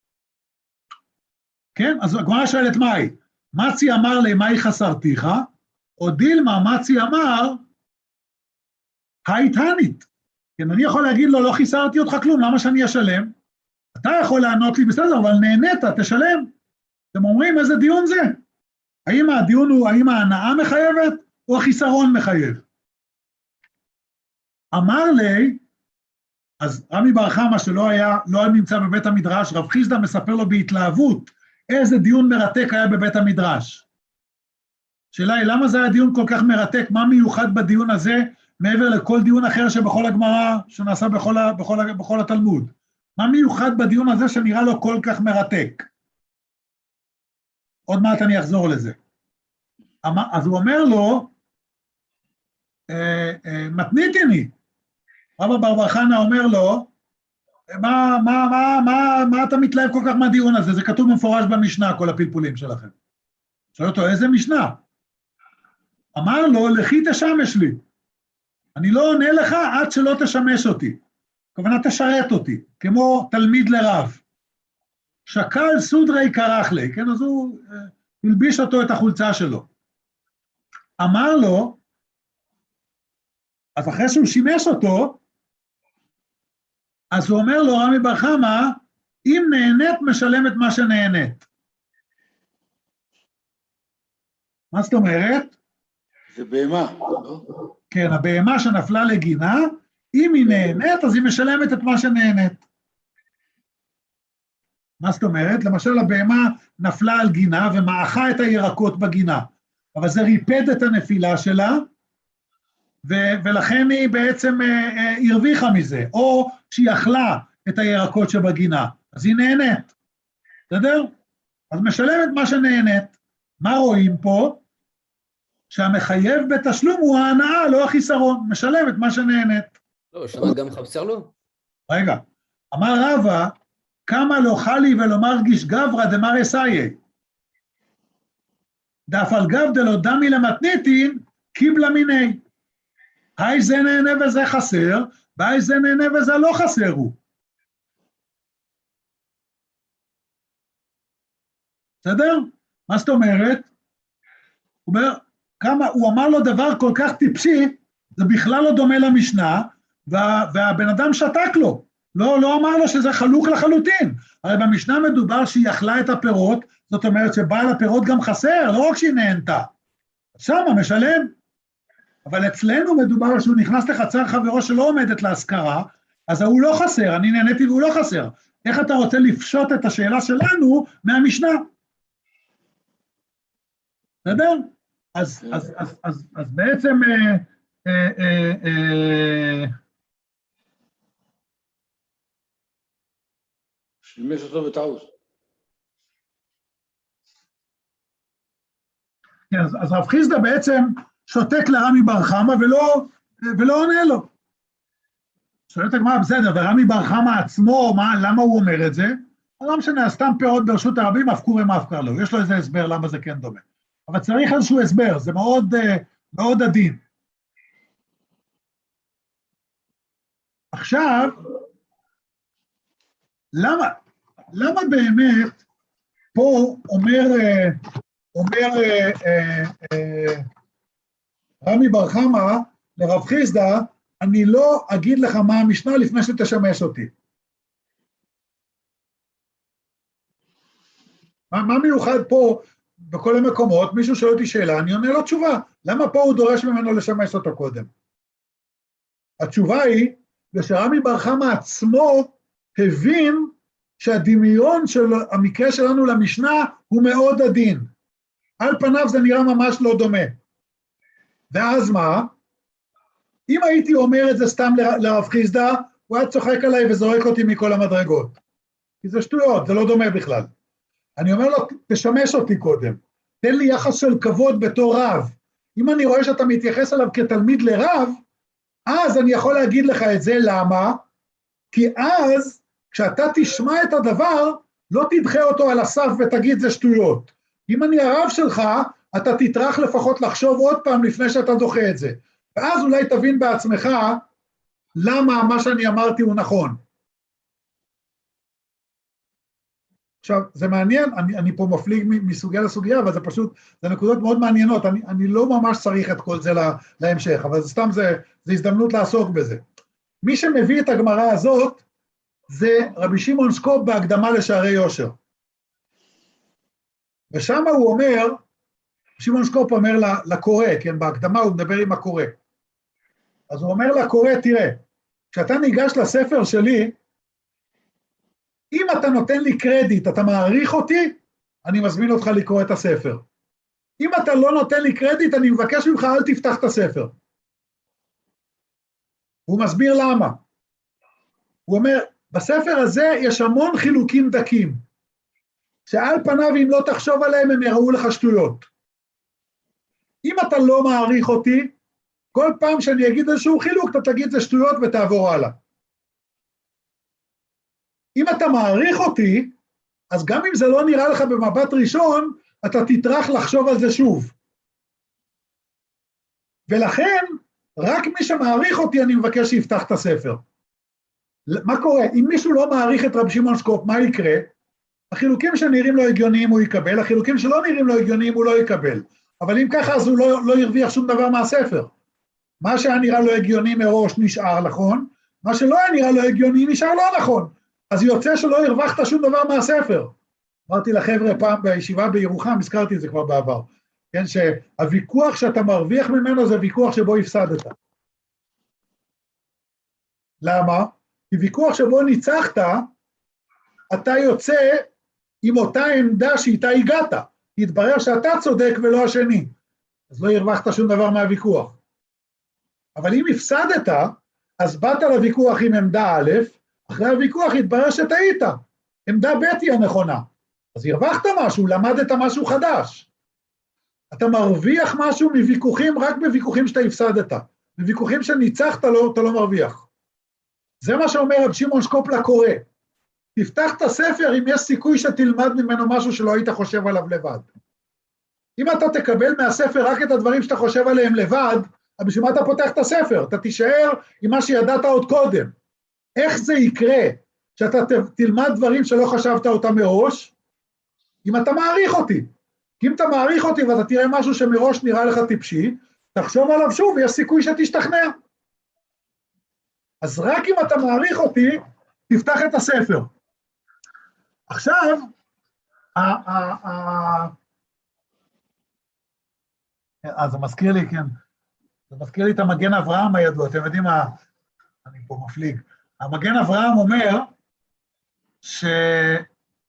כן? אז הגמרא שואלת מהי? מצי אמר לי, מהי חסרתיך? או דילמה, מצי אמר, היית הנית. כן, אני יכול להגיד לו, לא חיסרתי אותך כלום, למה שאני אשלם? אתה יכול לענות לי, בסדר, אבל נהנית, תשלם. אתם אומרים, איזה דיון זה? האם הדיון הוא, האם ההנאה מחייבת, או החיסרון מחייב? אמר לי, אז רמי בר חמא שלא היה נמצא בבית המדרש, רב חיסדא מספר לו בהתלהבות, איזה דיון מרתק היה בבית המדרש. שאלה היא, למה זה היה דיון כל כך מרתק? מה מיוחד בדיון הזה, מעבר לכל דיון אחר שבכל הגמרא, שנעשה בכל התלמוד? מה מיוחד בדיון הזה שנראה לו כל כך מרתק? עוד מעט אני אחזור לזה. אז הוא אומר לו, מתניתיני. רבא בר חנא אומר לו, מה אתה מתלהב כל כך מהדיון הזה? זה כתוב במפורש במשנה, כל הפלפולים שלכם. שואל אותו, איזה משנה? אמר לו, לכי תשמש לי. אני לא עונה לך עד שלא תשמש אותי. כוונה תשרת אותי, כמו תלמיד לרב. שקל סודרי קרח לי, כן? אז הוא הלביש אותו את החולצה שלו. אמר לו, אז אחרי שהוא שימש אותו, אז הוא אומר לו, רמי בר חמא, אם נהנית, משלם את מה שנהנית. מה זאת אומרת? זה בהמה, לא? כן, הבהמה שנפלה לגינה, אם היא נהנית, אז היא משלמת את מה שנהנית. מה זאת אומרת? למשל, הבהמה נפלה על גינה ומעכה את הירקות בגינה, אבל זה ריפד את הנפילה שלה, ולכן היא בעצם הרוויחה מזה, או שהיא אכלה את הירקות שבגינה, אז היא נהנית. בסדר? אז משלמת מה שנהנית. מה רואים פה? שהמחייב בתשלום הוא ההנאה, לא החיסרון, משלם את מה שנהנית. לא, שמה גם חסר לו? רגע, אמר רבא, כמה לא חלי ולא מרגיש גברא דמר אסאיה. דף על גב דלא דמי למתניתין, קיבלה מיני. היי זה נהנה וזה חסר, והי זה נהנה וזה לא חסר הוא. בסדר? מה זאת אומרת? הוא אמר לו דבר כל כך טיפשי, זה בכלל לא דומה למשנה, והבן אדם שתק לו, לא אמר לו שזה חלוק לחלוטין, הרי במשנה מדובר שהיא אכלה את הפירות, זאת אומרת שבעל הפירות גם חסר, לא רק שהיא נהנתה, שמה משלם, אבל אצלנו מדובר שהוא נכנס לחצר חברו שלא עומדת להשכרה, אז הוא לא חסר, אני נהניתי והוא לא חסר, איך אתה רוצה לפשוט את השאלה שלנו מהמשנה? בסדר? אז בעצם, שימש אותו בטעות. כן, אז רב חיסדא בעצם שותק לרמי בר חמא ולא עונה לו. שואלת הגמרא, בסדר, ורמי בר חמא עצמו, למה הוא אומר את זה? לא משנה, סתם פירות ברשות הרבים, אף קורא מאף קרא לו. יש לו איזה הסבר למה זה כן דומה. אבל צריך איזשהו הסבר, זה מאוד עדין. עכשיו, למה באמת פה אומר רמי בר חמא לרב חיסדא, אני לא אגיד לך מה המשנה לפני שתשמש אותי. מה מיוחד פה בכל המקומות? מישהו שואל אותי שאלה, אני עונה לו תשובה. למה פה הוא דורש ממנו לשמש אותו קודם? התשובה היא, שרמי בר חמא עצמו הבין שהדמיון של המקרה שלנו למשנה הוא מאוד עדין. על פניו זה נראה ממש לא דומה. ואז מה? אם הייתי אומר את זה סתם לרב חיסדא, הוא היה צוחק עליי וזורק אותי מכל המדרגות. כי זה שטויות, זה לא דומה בכלל. אני אומר לו, תשמש אותי קודם. תן לי יחס של כבוד בתור רב. אם אני רואה שאתה מתייחס אליו כתלמיד לרב, אז אני יכול להגיד לך את זה, למה? כי אז, כשאתה תשמע את הדבר, לא תדחה אותו על הסף ותגיד זה שטויות. אם אני הרב שלך, אתה תטרח לפחות לחשוב עוד פעם לפני שאתה דוחה את זה. ואז אולי תבין בעצמך, למה מה שאני אמרתי הוא נכון. עכשיו, זה מעניין, אני פה מפליג מסוגיה לסוגיה, אבל זה פשוט, זה נקודות מאוד מעניינות, אני לא ממש צריך את כל זה להמשך, אבל זה סתם, זה הזדמנות לעסוק בזה. מי שמביא את הגמרא הזאת, זה רבי שמעון שקופ בהקדמה לשערי יושר. ושם הוא אומר, שמעון שקופ אומר לקורא, כן, בהקדמה הוא מדבר עם הקורא. אז הוא אומר לקורא, תראה, כשאתה ניגש לספר שלי, אם אתה נותן לי קרדיט, אתה מעריך אותי, אני מזמין אותך לקרוא את הספר. אם אתה לא נותן לי קרדיט, אני מבקש ממך, אל תפתח את הספר. הוא מסביר למה. הוא אומר, בספר הזה יש המון חילוקים דקים, שעל פניו אם לא תחשוב עליהם, הם יראו לך שטויות. אם אתה לא מעריך אותי, כל פעם שאני אגיד איזשהו חילוק, אתה תגיד זה שטויות ותעבור הלאה. אם אתה מעריך אותי, אז גם אם זה לא נראה לך במבט ראשון, אתה תטרח לחשוב על זה שוב. ולכן, רק מי שמעריך אותי, אני מבקש שיפתח את הספר. מה קורה? אם מישהו לא מעריך את רבי שמעון שקופ, מה יקרה? החילוקים שנראים לו הגיוניים הוא יקבל, החילוקים שלא נראים לו הגיוניים הוא לא יקבל. אבל אם ככה, אז הוא לא ירוויח שום דבר מהספר. מה שהיה נראה לו הגיוני מראש נשאר נכון, מה שלא היה נראה לו הגיוני נשאר לא נכון. אז יוצא שלא הרווחת שום דבר מהספר. אמרתי לחבר'ה פעם בישיבה בירוחם, הזכרתי את זה כבר בעבר, כן, שהוויכוח שאתה מרוויח ממנו זה ויכוח שבו הפסדת. למה? כי ויכוח שבו ניצחת, אתה יוצא עם אותה עמדה שאיתה הגעת. יתברר שאתה צודק ולא השני. אז לא הרווחת שום דבר מהוויכוח. אבל אם הפסדת, אז באת לוויכוח עם עמדה א', אחרי הוויכוח יתברר שטעית. עמדה ב' היא הנכונה. אז הרווחת משהו, למדת משהו חדש. אתה מרוויח משהו מוויכוחים, רק בוויכוחים שאתה הפסדת. בוויכוחים שניצחת אתה לא מרוויח. זה מה שאומר רבי שמעון שקופ לקורא. תפתח את הספר אם יש סיכוי שתלמד ממנו משהו שלא היית חושב עליו לבד. אם אתה תקבל מהספר רק את הדברים שאתה חושב עליהם לבד, אז בשביל מה אתה פותח את הספר? אתה תישאר עם מה שידעת עוד קודם. איך זה יקרה שאתה תלמד דברים שלא חשבת אותם מראש? אם אתה מעריך אותי. כי אם אתה מעריך אותי ואתה תראה משהו שמראש נראה לך טיפשי, תחשוב עליו שוב ויש סיכוי שתשתכנע. אז רק אם אתה מעריך אותי, תפתח את הספר. עכשיו, אז זה מזכיר לי, כן, זה מזכיר לי את המגן אברהם הידוע, אתם יודעים מה, אני פה מפליג, המגן אברהם אומר שזה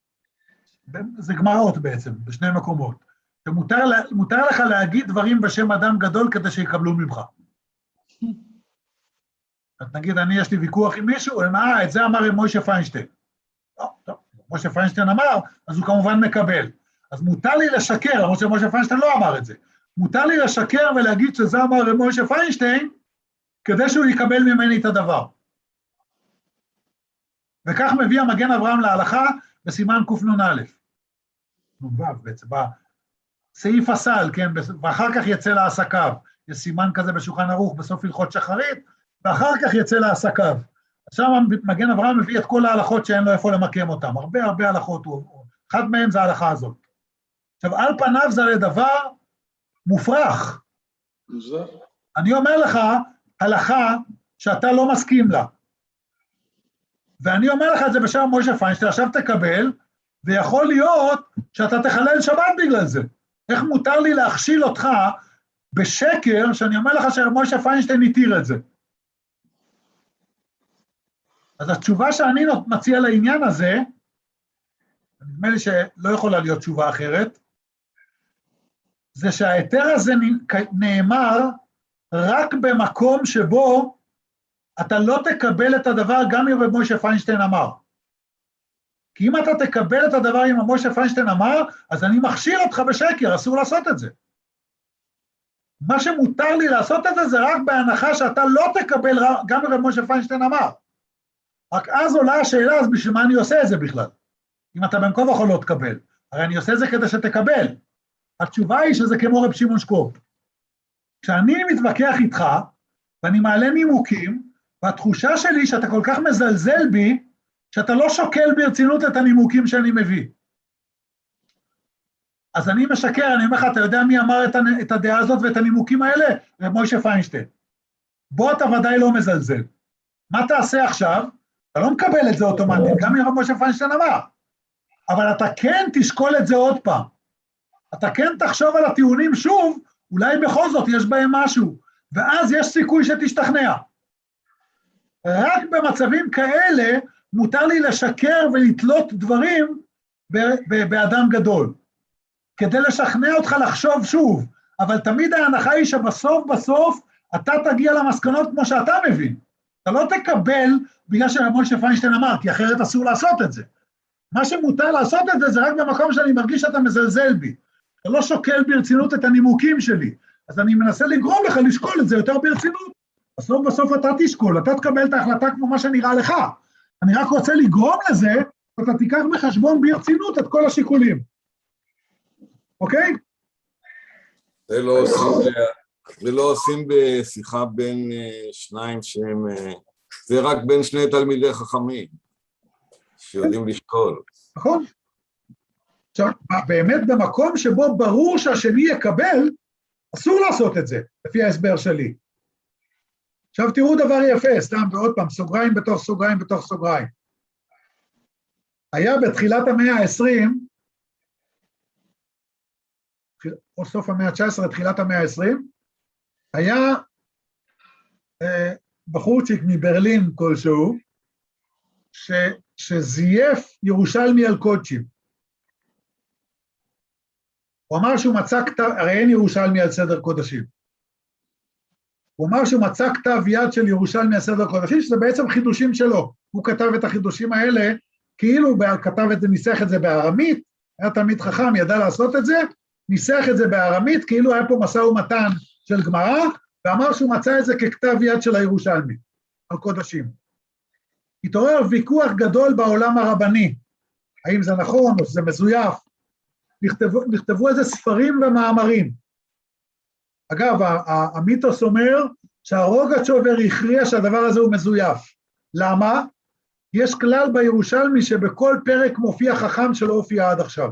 גמרות בעצם, בשני מקומות, שמותר לך להגיד דברים בשם אדם גדול כדי שיקבלו ממך. אז נגיד, יש לי ויכוח עם מישהו, את זה אמר מוישה פיינשטיין. טוב, מוישה פיינשטיין אמר, אז הוא כמובן מקבל. אז מותר לי לשקר, למרות שמוישה פיינשטיין לא אמר את זה. מותר לי לשקר ולהגיד שזה אמר מוישה פיינשטיין, כדי שהוא יקבל ממני את הדבר. וכך מביא המגן אברהם להלכה בסימן קנ"א. נ"ו בעצם, בסעיף הסל, כן, ואחר כך יצא לעסקיו. יש סימן כזה בשולחן ערוך בסוף הלכות שחרית, ואחר כך יצא לעסקיו. עכשיו מגן אברהם מביא את כל ההלכות שאין לו איפה למקם אותם, הרבה הלכות, אחד מהם זה ההלכה הזאת. עכשיו, על פניו זה לדבר מופרך. אני אומר לך, הלכה שאתה לא מסכים לה. ואני אומר לך את זה בשם מוישה פיינשטיין, עכשיו תקבל, ויכול להיות שאתה תחלל שבת בגלל זה. איך מותר לי להכשיל אותך בשקר, שאני אומר לך שמוישה פיינשטיין התיר את זה. אז התשובה שאני מציע לעניין הזה, נדמה לי שלא יכולה להיות תשובה אחרת, זה שההיתר הזה נאמר רק במקום שבו אתה לא תקבל את הדבר גם אם מוישה פיינשטיין אמר. כי אם אתה תקבל את הדבר אם מוישה פיינשטיין אמר, אז אני מכשיר אותך בשקר, אסור לעשות את זה. מה שמותר לי לעשות את זה, זה רק בהנחה שאתה לא תקבל גם אם מוישה פיינשטיין אמר. רק אז עולה השאלה, אז בשביל מה אני עושה את זה בכלל? אם אתה בין כה וכה לא תקבל. הרי אני עושה את זה כדי שתקבל. התשובה היא שזה כמו רבי שמעון שקופ. כשאני מתווכח איתך, ואני מעלה נימוקים, והתחושה שלי שאתה כל כך מזלזל בי, שאתה לא שוקל ברצינות את הנימוקים שאני מביא. אז אני משקר, אני אומר לך, אתה יודע מי אמר את הדעה הזאת ואת הנימוקים האלה? רב מוישה פיינשטיין. בוא אתה ודאי לא מזלזל. מה תעשה עכשיו? אתה לא מקבל את זה אוטומטית, גם אם רב משה פיינשטיין אמר, אבל אתה כן תשקול את זה עוד פעם. אתה כן תחשוב על הטיעונים שוב, אולי בכל זאת יש בהם משהו, ואז יש סיכוי שתשתכנע. רק במצבים כאלה מותר לי לשקר ולתלות דברים באדם גדול, כדי לשכנע אותך לחשוב שוב, אבל תמיד ההנחה היא שבסוף אתה תגיע למסקנות כמו שאתה מבין. אתה לא תקבל בגלל שרב משה פיינשטיין אמר, כי אחרת אסור לעשות את זה. מה שמותר לעשות את זה, זה רק במקום שאני מרגיש שאתה מזלזל בי. אתה לא שוקל ברצינות את הנימוקים שלי, אז אני מנסה לגרום לך לשקול את זה יותר ברצינות. בסוף אתה תשקול, אתה תקבל את ההחלטה כמו מה שנראה לך. אני רק רוצה לגרום לזה, ואתה תיקח בחשבון ברצינות את כל השיקולים. אוקיי? זה לא עושים בשיחה בין שניים שהם, זה רק בין שני תלמידי חכמים, שיודעים לשקול. נכון. עכשיו, באמת במקום שבו ברור שהשני יקבל, אסור לעשות את זה, לפי ההסבר שלי. עכשיו תראו דבר יפה, סתם ועוד פעם, סוגריים בתוך סוגריים בתוך סוגריים. היה בתחילת המאה ה-20, או סוף המאה ה-19, תחילת המאה ה-20, היה בחורצ'יק מברלין כלשהו, שזייף ירושלמי על קודשים. הוא אמר שהוא מצא כתב, הרי אין ירושלמי על סדר קודשים. הוא אמר שהוא מצא כתב יד של ירושלמי על סדר קודשים, שזה בעצם חידושים שלו. הוא כתב את החידושים האלה, כאילו הוא כתב את זה, ניסח את זה בארמית, היה תלמיד חכם, ידע לעשות את זה, ניסח את זה בארמית, כאילו היה פה משא ומתן של גמרא, ואמר שהוא מצא את זה ככתב יד של הירושלמי, על קודשים. התעורר ויכוח גדול בעולם הרבני, האם זה נכון או שזה מזויף, נכתבו איזה ספרים ומאמרים. אגב, המיתוס אומר שהרוגצ'ובר הכריע שהדבר הזה הוא מזויף. למה? יש כלל בירושלמי שבכל פרק מופיע חכם שלא הופיע עד עכשיו.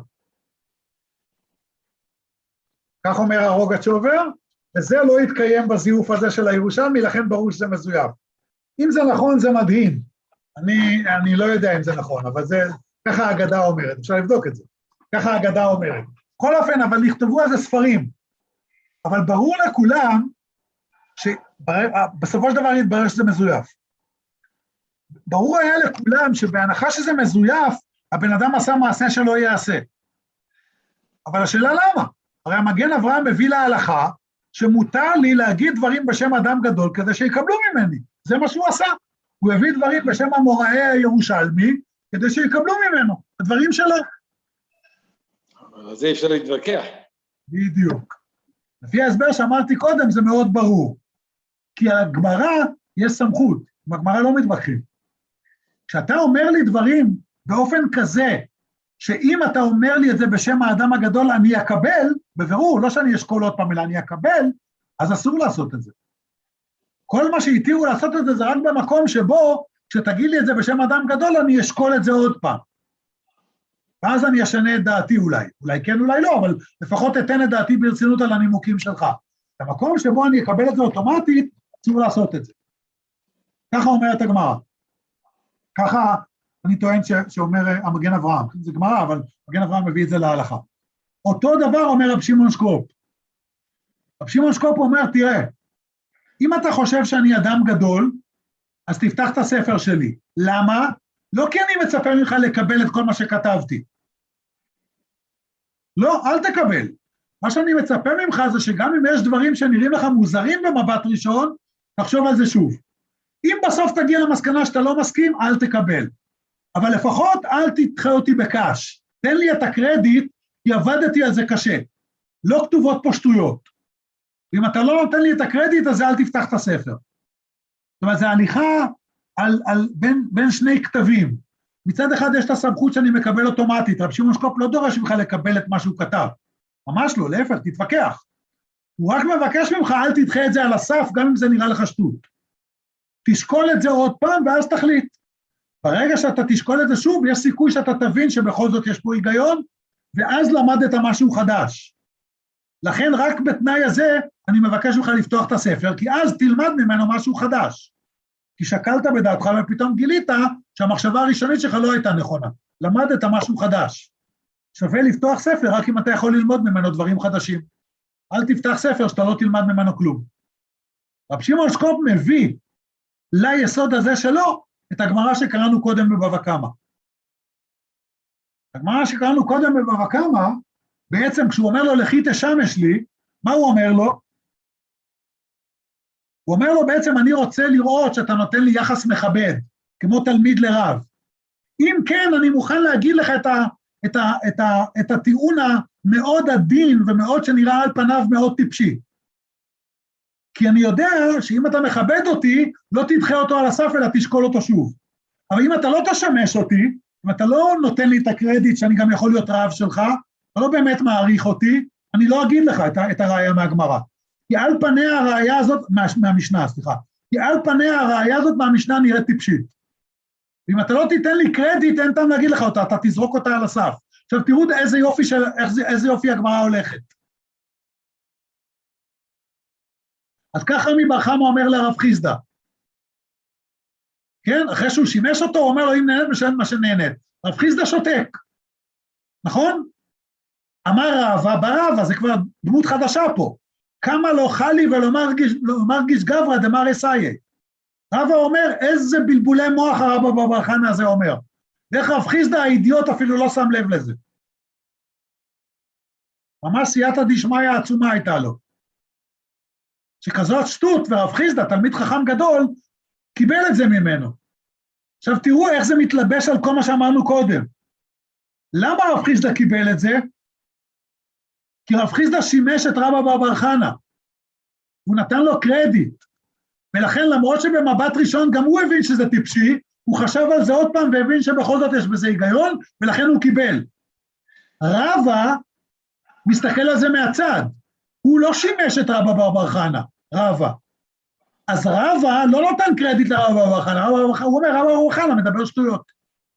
כך אומר הרוגצ'ובר, וזה לא יתקיים בזיוף הזה של הירושלמי, לכן ברור שזה מזויף. אם זה נכון, זה מדהים. אני לא יודע אם זה נכון, אבל זה, ככה האגדה אומרת, אפשר לבדוק את זה. ככה האגדה אומרת. בכל אופן, אבל נכתבו על זה ספרים. אבל ברור לכולם, שבסופו של דבר יתברר שזה מזויף. ברור היה לכולם שבהנחה שזה מזויף, הבן אדם עשה מעשה שלא יעשה. אבל השאלה למה? הרי המגן אברהם מביא להלכה, שמותר לי להגיד דברים בשם אדם גדול, כדי שיקבלו ממני. זה מה שהוא עשה. הוא הביא דברים בשם המוראי הירושלמי, כדי שיקבלו ממנו, הדברים שלו. אבל זה אפשר להתווכח. בדיוק. לפי ההסבר שאמרתי קודם, זה מאוד ברור. כי על הגמרא יש סמכות, בגמרא לא מתווכחים. כשאתה אומר לי דברים באופן כזה, שאם אתה אומר לי את זה בשם האדם הגדול, אני אקבל, בבירור, לא שאני אשקול עוד פעם, אלא אני אקבל, אז אסור לעשות את זה. כל מה שהתירו לעשות את זה, זה רק במקום שבו, כשתגיד לי את זה בשם אדם גדול, אני אשקול את זה עוד פעם. ואז אני אשנה את דעתי אולי. אולי כן, אולי לא, אבל לפחות אתן את דעתי ברצינות על הנימוקים שלך. במקום שבו אני אקבל את זה אוטומטית, אסור לעשות את זה. ככה אומרת הגמרא. ככה אני טוען שאומר המגן אברהם. זה גמרא, אבל המגן אברהם מביא את זה להלכה. אותו דבר אומר רב שמעון שקופ. רב שמעון שקופ אומר, תראה, אם אתה חושב שאני אדם גדול, אז תפתח את הספר שלי. למה? לא כי אני מצפה ממך לקבל את כל מה שכתבתי. לא, אל תקבל. מה שאני מצפה ממך זה שגם אם יש דברים שנראים לך מוזרים במבט ראשון, תחשוב על זה שוב. אם בסוף תגיע למסקנה שאתה לא מסכים, אל תקבל. אבל לפחות אל תדחה אותי בקש. תן לי את הקרדיט, כי עבדתי על זה קשה. לא כתובות פה שטויות. אם אתה לא נותן לי את הקרדיט, אז אל תפתח את הספר. זאת אומרת, זה הליכה בין שני כתבים. מצד אחד יש את הסמכות שאני מקבל אוטומטית, רב שמעון שקופ לא דורש ממך לקבל את מה שהוא כתב. ממש לא, להפך, תתווכח. הוא רק מבקש ממך, אל תדחה את זה על הסף, גם אם זה נראה לך שטות. תשקול את זה עוד פעם, ואז תחליט. ברגע שאתה תשקול את זה שוב, יש סיכוי שאתה תבין שבכל זאת יש פה היגיון, ואז למדת משהו חדש. לכן רק בתנאי הזה, אני מבקש ממך לפתוח את הספר, כי אז תלמד ממנו משהו חדש. כי שקלת בדעתך ופתאום גילית שהמחשבה הראשונית שלך לא הייתה נכונה. למדת משהו חדש. שווה לפתוח ספר רק אם אתה יכול ללמוד ממנו דברים חדשים. אל תפתח ספר שאתה לא תלמד ממנו כלום. רב שמעון שקופ מביא ליסוד הזה שלו את הגמרא שקראנו קודם בבבא קמא. הגמרא שקראנו קודם בבבא קמא, בעצם כשהוא אומר לו לכי תשמש לי, מה הוא אומר לו? הוא אומר לו בעצם אני רוצה לראות שאתה נותן לי יחס מכבד, כמו תלמיד לרב. אם כן, אני מוכן להגיד לך את הטיעון המאוד עדין ומאוד שנראה על פניו מאוד טיפשי. כי אני יודע שאם אתה מכבד אותי, לא תדחה אותו על הסף אלא תשקול אותו שוב. אבל אם אתה לא תשמש אותי, אם אתה לא נותן לי את הקרדיט שאני גם יכול להיות רב שלך, אתה לא באמת מעריך אותי, אני לא אגיד לך את הראייה מהגמרא. כי על פניה הראייה הזאת, מהמשנה, סליחה, כי על פניה הראייה הזאת מהמשנה נראית טיפשית. ואם אתה לא תיתן לי קרדיט, אין טעם להגיד לך אותה, אתה תזרוק אותה על הסף. עכשיו תראו איזה יופי הגמרא הולכת. אז ככה רמי בר חמא אומר לרב חיסדא. כן, אחרי שהוא שימש אותו, הוא אומר לו, אם נהנית משלם מה שנהנית. רב חיסדא שותק, נכון? אמר רבא, ברבא, זה כבר דמות חדשה פה. כמה לא חלי ולא מרגיש גברא דמר אסאי. רבא אומר, איזה בלבולי מוח הרבא בר חנא הזה אומר. דרך רב חיסדא האידיוט אפילו לא שם לב לזה. ממש סייעתא דשמיא העצומה הייתה לו. שכזאת שטות, ורב חיסדא, תלמיד חכם גדול, קיבל את זה ממנו. עכשיו תראו איך זה מתלבש על כל מה שאמרנו קודם. למה רב חיסדא קיבל את זה? כי רב חיסדא שימש את רבא בר חנא. הוא נתן לו קרדיט. ולכן למרות שבמבט ראשון גם הוא הבין שזה טיפשי, הוא חשב על זה עוד פעם והבין שבכל זאת יש בזה היגיון, ולכן הוא קיבל. רבא מסתכל על זה מהצד. הוא לא שימש את רבא בר חנא, רבא. אז רבא לא נותן קרדיט לרבא בר חנא, הוא אומר רבא בר חנא מדבר שטויות.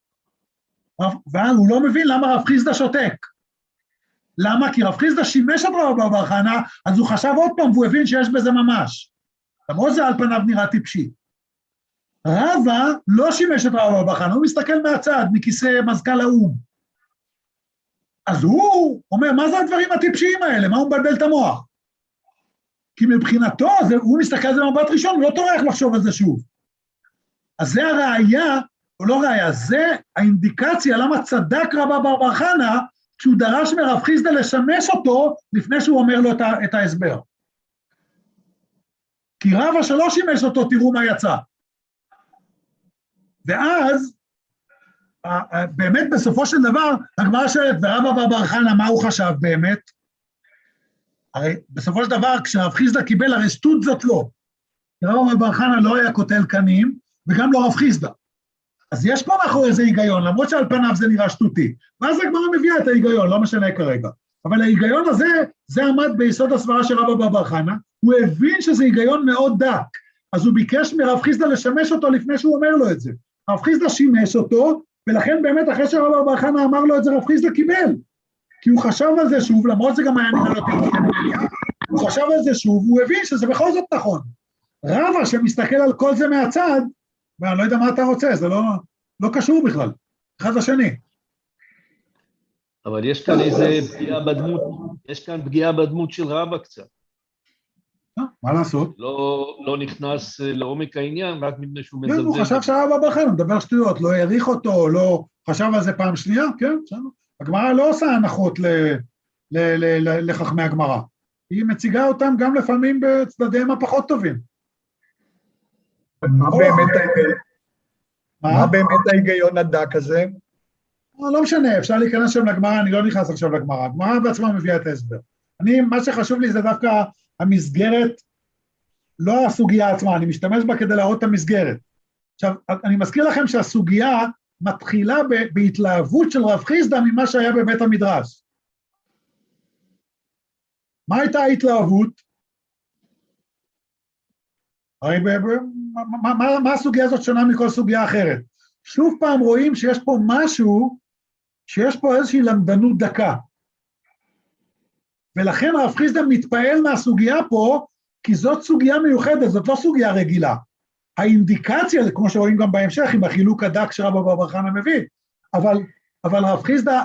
והוא לא מבין למה רב חיסדא שותק. למה? כי רב חיסדא שימש את רבא בר חנא, אז הוא חשב עוד פעם והוא הבין שיש בזה ממש. למרות זה על פניו נראה טיפשי. רבא לא שימש את רבא בר חנא, הוא מסתכל מהצד, מכיסא מזכ"ל האו"ם. אז הוא אומר, מה זה הדברים הטיפשיים האלה? מה הוא מבלבל את המוח? כי מבחינתו, הוא מסתכל על זה במבט ראשון, הוא לא טורח לחשוב על זה שוב. אז זה הראייה, או לא ראייה, זה האינדיקציה למה צדק רבא בר חנא, כשהוא דרש מרב חיסדא לשמש אותו, לפני שהוא אומר לו את ההסבר. כי רבא שלא שימש אותו, תראו מה יצא. ואז, באמת בסופו של דבר, הגמרא שואלת, ורבא בר חנא, מה הוא חשב באמת? הרי בסופו של דבר, כשרב חיסדא קיבל, הרי שטות זאת לא. רבא בר חנא לא היה קוטל קנים, וגם לא רב חיסדא. אז יש פה מאחורי איזה היגיון, למרות שעל פניו זה נראה שטותי. ואז הגמרא מביאה את ההיגיון, לא משנה כרגע. אבל ההיגיון הזה, זה עמד ביסוד הסברה של רבא בר חנא, הוא הבין שזה היגיון מאוד דק, אז הוא ביקש מרב חיסדא לשמש אותו לפני שהוא אומר לו את זה. רב חיסדא שימש אותו, ולכן באמת אחרי שרבא בר חנא אמר לו את זה, רב חיסדא קיבל. כי הוא חשב על זה שוב, למרות זה גם היה נראה לו טיפשי, הוא חשב על זה שוב, והוא הבין שזה בכל זאת נכון. רבא שמסתכל על כל זה מהצד, ואני לא יודע מה אתה רוצה, זה לא קשור בכלל, אחד לשני. אבל יש כאן איזה פגיעה בדמות, יש כאן פגיעה בדמות של רבא קצת. מה לעשות? לא נכנס לעומק העניין, רק מפני שהוא מזלזל. הוא חשב שרבא בר חנא מדבר שטויות, לא העריך אותו, לא חשב על זה פעם שנייה, כן, בסדר. הגמרא לא עושה הנחות לחכמי הגמרא. היא מציגה אותם גם לפעמים בצדדיהם הפחות טובים. מה באמת ההיגיון הדק הזה? לא משנה, אפשר להיכנס שם לגמרא, אני לא נכנס עכשיו לגמרא. הגמרא בעצמה מביאה את ההסבר. מה שחשוב לי זה דווקא המסגרת, לא הסוגיה עצמה, אני משתמש בה כדי להראות את המסגרת. עכשיו, אני מזכיר לכם שהסוגיה מתחילה בהתלהבות של רב חיסדא ממה שהיה בבית המדרש. מה הייתה ההתלהבות? הרי מה הסוגיה הזאת שונה מכל סוגיה אחרת? שוב פעם רואים שיש פה משהו, שיש פה איזושהי למדנות דקה. ולכן רב חיסדא מתפעל מהסוגיה פה, כי זאת סוגיה מיוחדת, זאת לא סוגיה רגילה. האינדיקציה, כמו שרואים גם בהמשך, עם החילוק הדק שרבא בר בר חנא מביא, אבל רב חיסדא,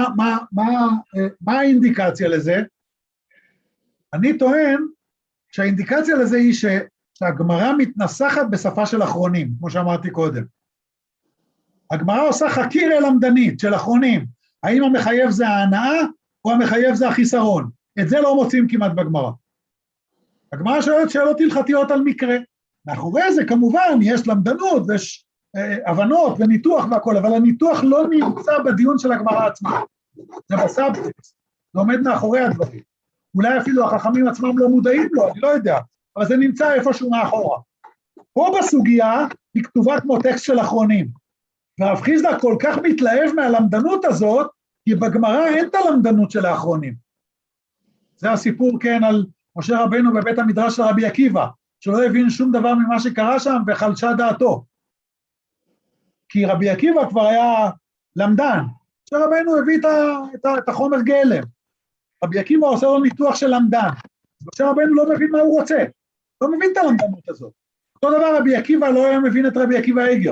מה האינדיקציה לזה? אני טוען שהאינדיקציה לזה היא שהגמרא מתנסחת בשפה של אחרונים, כמו שאמרתי קודם. הגמרא עושה חקירה למדנית של אחרונים, האם המחייב זה ההנאה או המחייב זה החיסרון, את זה לא מוצאים כמעט בגמרא. הגמרא שואלת שאלות הלכתיות על מקרה, מאחורי זה כמובן יש למדנות ויש הבנות וניתוח והכל, אבל הניתוח לא נמצא בדיון של הגמרא עצמה, זה בסבטקסט, זה עומד מאחורי הדברים, אולי אפילו החכמים עצמם לא מודעים לו, אני לא יודע, אבל זה נמצא איפשהו מאחורה. פה בסוגיה היא כתובה כמו טקסט של אחרונים, ורב חיסדא כל כך מתלהב מהלמדנות הזאת, כי בגמרא אין את הלמדנות של האחרונים. זה הסיפור כן על משה רבנו בבית המדרש של רבי עקיבא, שלא הבין שום דבר ממה שקרה שם וחלשה דעתו. כי רבי עקיבא כבר היה למדן, משה רבנו הביא את החומר גלם, רבי עקיבא עושה לו ניתוח של למדן, משה רבנו לא מבין מה הוא רוצה, לא מבין את הלמדנות הזאת. אותו דבר רבי עקיבא לא היה מבין את רבי עקיבא איגר.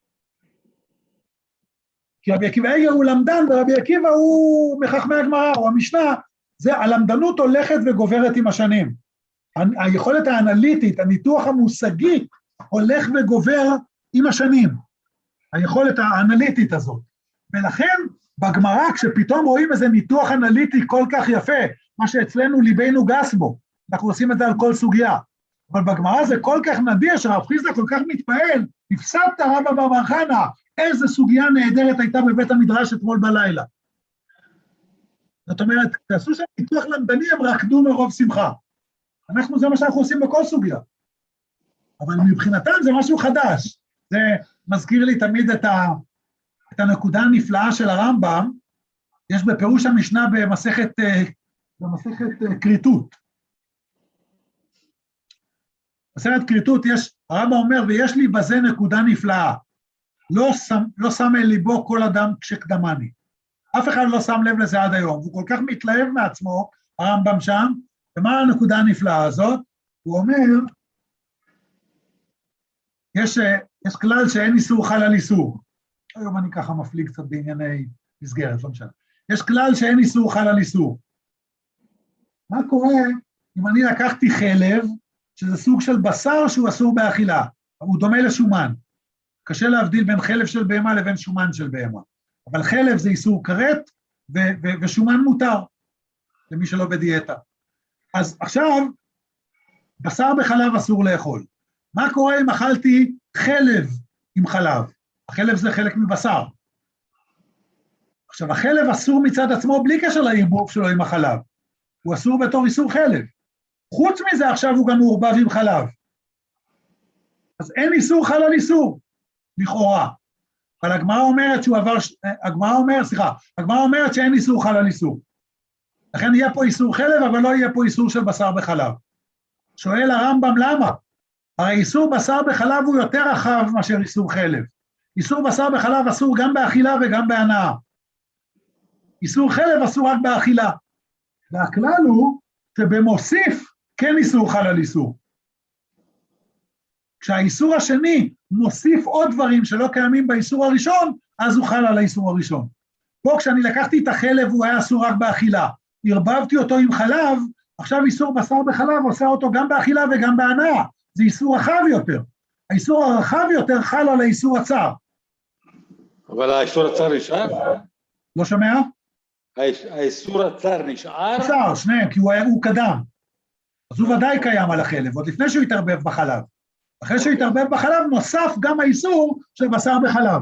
כי רבי עקיבא איגר הוא למדן, ורבי עקיבא הוא מחכמי הגמרא, או המשנה, זה הלמדנות הולכת וגוברת עם השנים. היכולת האנליטית, הניתוח המושגי, הולך וגובר עם השנים. היכולת האנליטית הזאת. ולכן, בגמרא, כשפתאום רואים איזה ניתוח אנליטי כל כך יפה, מה שאצלנו ליבנו גס בו, אנחנו עושים את זה על כל סוגיה, אבל בגמרא זה כל כך נדיר, שרב חיסדא כל כך מתפעל, הפסדת רבא בר בר חנא, איזה סוגיה נהדרת הייתה בבית המדרש אתמול בלילה. זאת אומרת, תעשו שם ניתוח למדני, הם רקדו מרוב שמחה. זה מה שאנחנו עושים בכל סוגיה. אבל מבחינתם זה משהו חדש. זה מזכיר לי תמיד את הנקודה הנפלאה של הרמב"ם, יש בפירוש המשנה במסכת כריתות. מסכת כריתות הרמב"ם אומר, ויש לי בזה נקודה נפלאה, לא שם אל ליבו כל אדם כשקדמני. אף אחד לא שם לב לזה עד היום, הוא כל כך מתלהב מעצמו, הרמב"ם שם, ומה הנקודה הנפלאה הזאת? הוא אומר, יש כלל שאין איסור חל על איסור. היום אני ככה מפליג קצת בענייני מסגרת, לא משנה. יש כלל שאין איסור חל על איסור. מה קורה אם אני לקחתי חלב, שזה סוג של בשר שהוא אסור באכילה, הוא דומה לשומן. קשה להבדיל בין חלב של בהמה לבין שומן של בהמה. אבל חלב זה איסור כרת, ושומן מותר, למי שלא בדיאטה. אז עכשיו, בשר בחלב אסור לאכול. מה קורה אם אכלתי חלב עם חלב? החלב זה חלק מבשר. עכשיו, החלב אסור מצד עצמו בלי קשר לערבוב שלו עם החלב. הוא אסור בתור איסור חלב. חוץ מזה עכשיו הוא גם מעורבב עם חלב. אז אין איסור חל על איסור, לכאורה. אבל הגמרא אומרת שאין איסור חל על איסור. לכן יהיה פה איסור חלב, אבל לא יהיה פה איסור של בשר בחלב. שואל הרמב"ם למה? הרי איסור בשר בחלב הוא יותר רחב מאשר איסור חלב. איסור בשר בחלב אסור גם באכילה וגם בהנאה. איסור חלב אסור רק באכילה. והכלל הוא שבמוסיף כן איסור חל על איסור. כשהאיסור השני מוסיף עוד דברים שלא קיימים באיסור הראשון, אז הוא חל על האיסור הראשון. פה כשאני לקחתי את החלב הוא היה אסור רק באכילה, הרבבתי אותו עם חלב, עכשיו איסור בשר בחלב עושה אותו גם באכילה וגם בהנאה, זה איסור רחב יותר. האיסור הרחב יותר חל על האיסור הצר. אבל האיסור הצר נשאר? לא שומע? האיסור הצר נשאר? נשאר, שניהם, כי הוא קדם. אז הוא ודאי קיים על החלב, עוד לפני שהוא יתערבב בחלב. אחרי שהוא יתערבב בחלב, נוסף גם האיסור של בשר בחלב.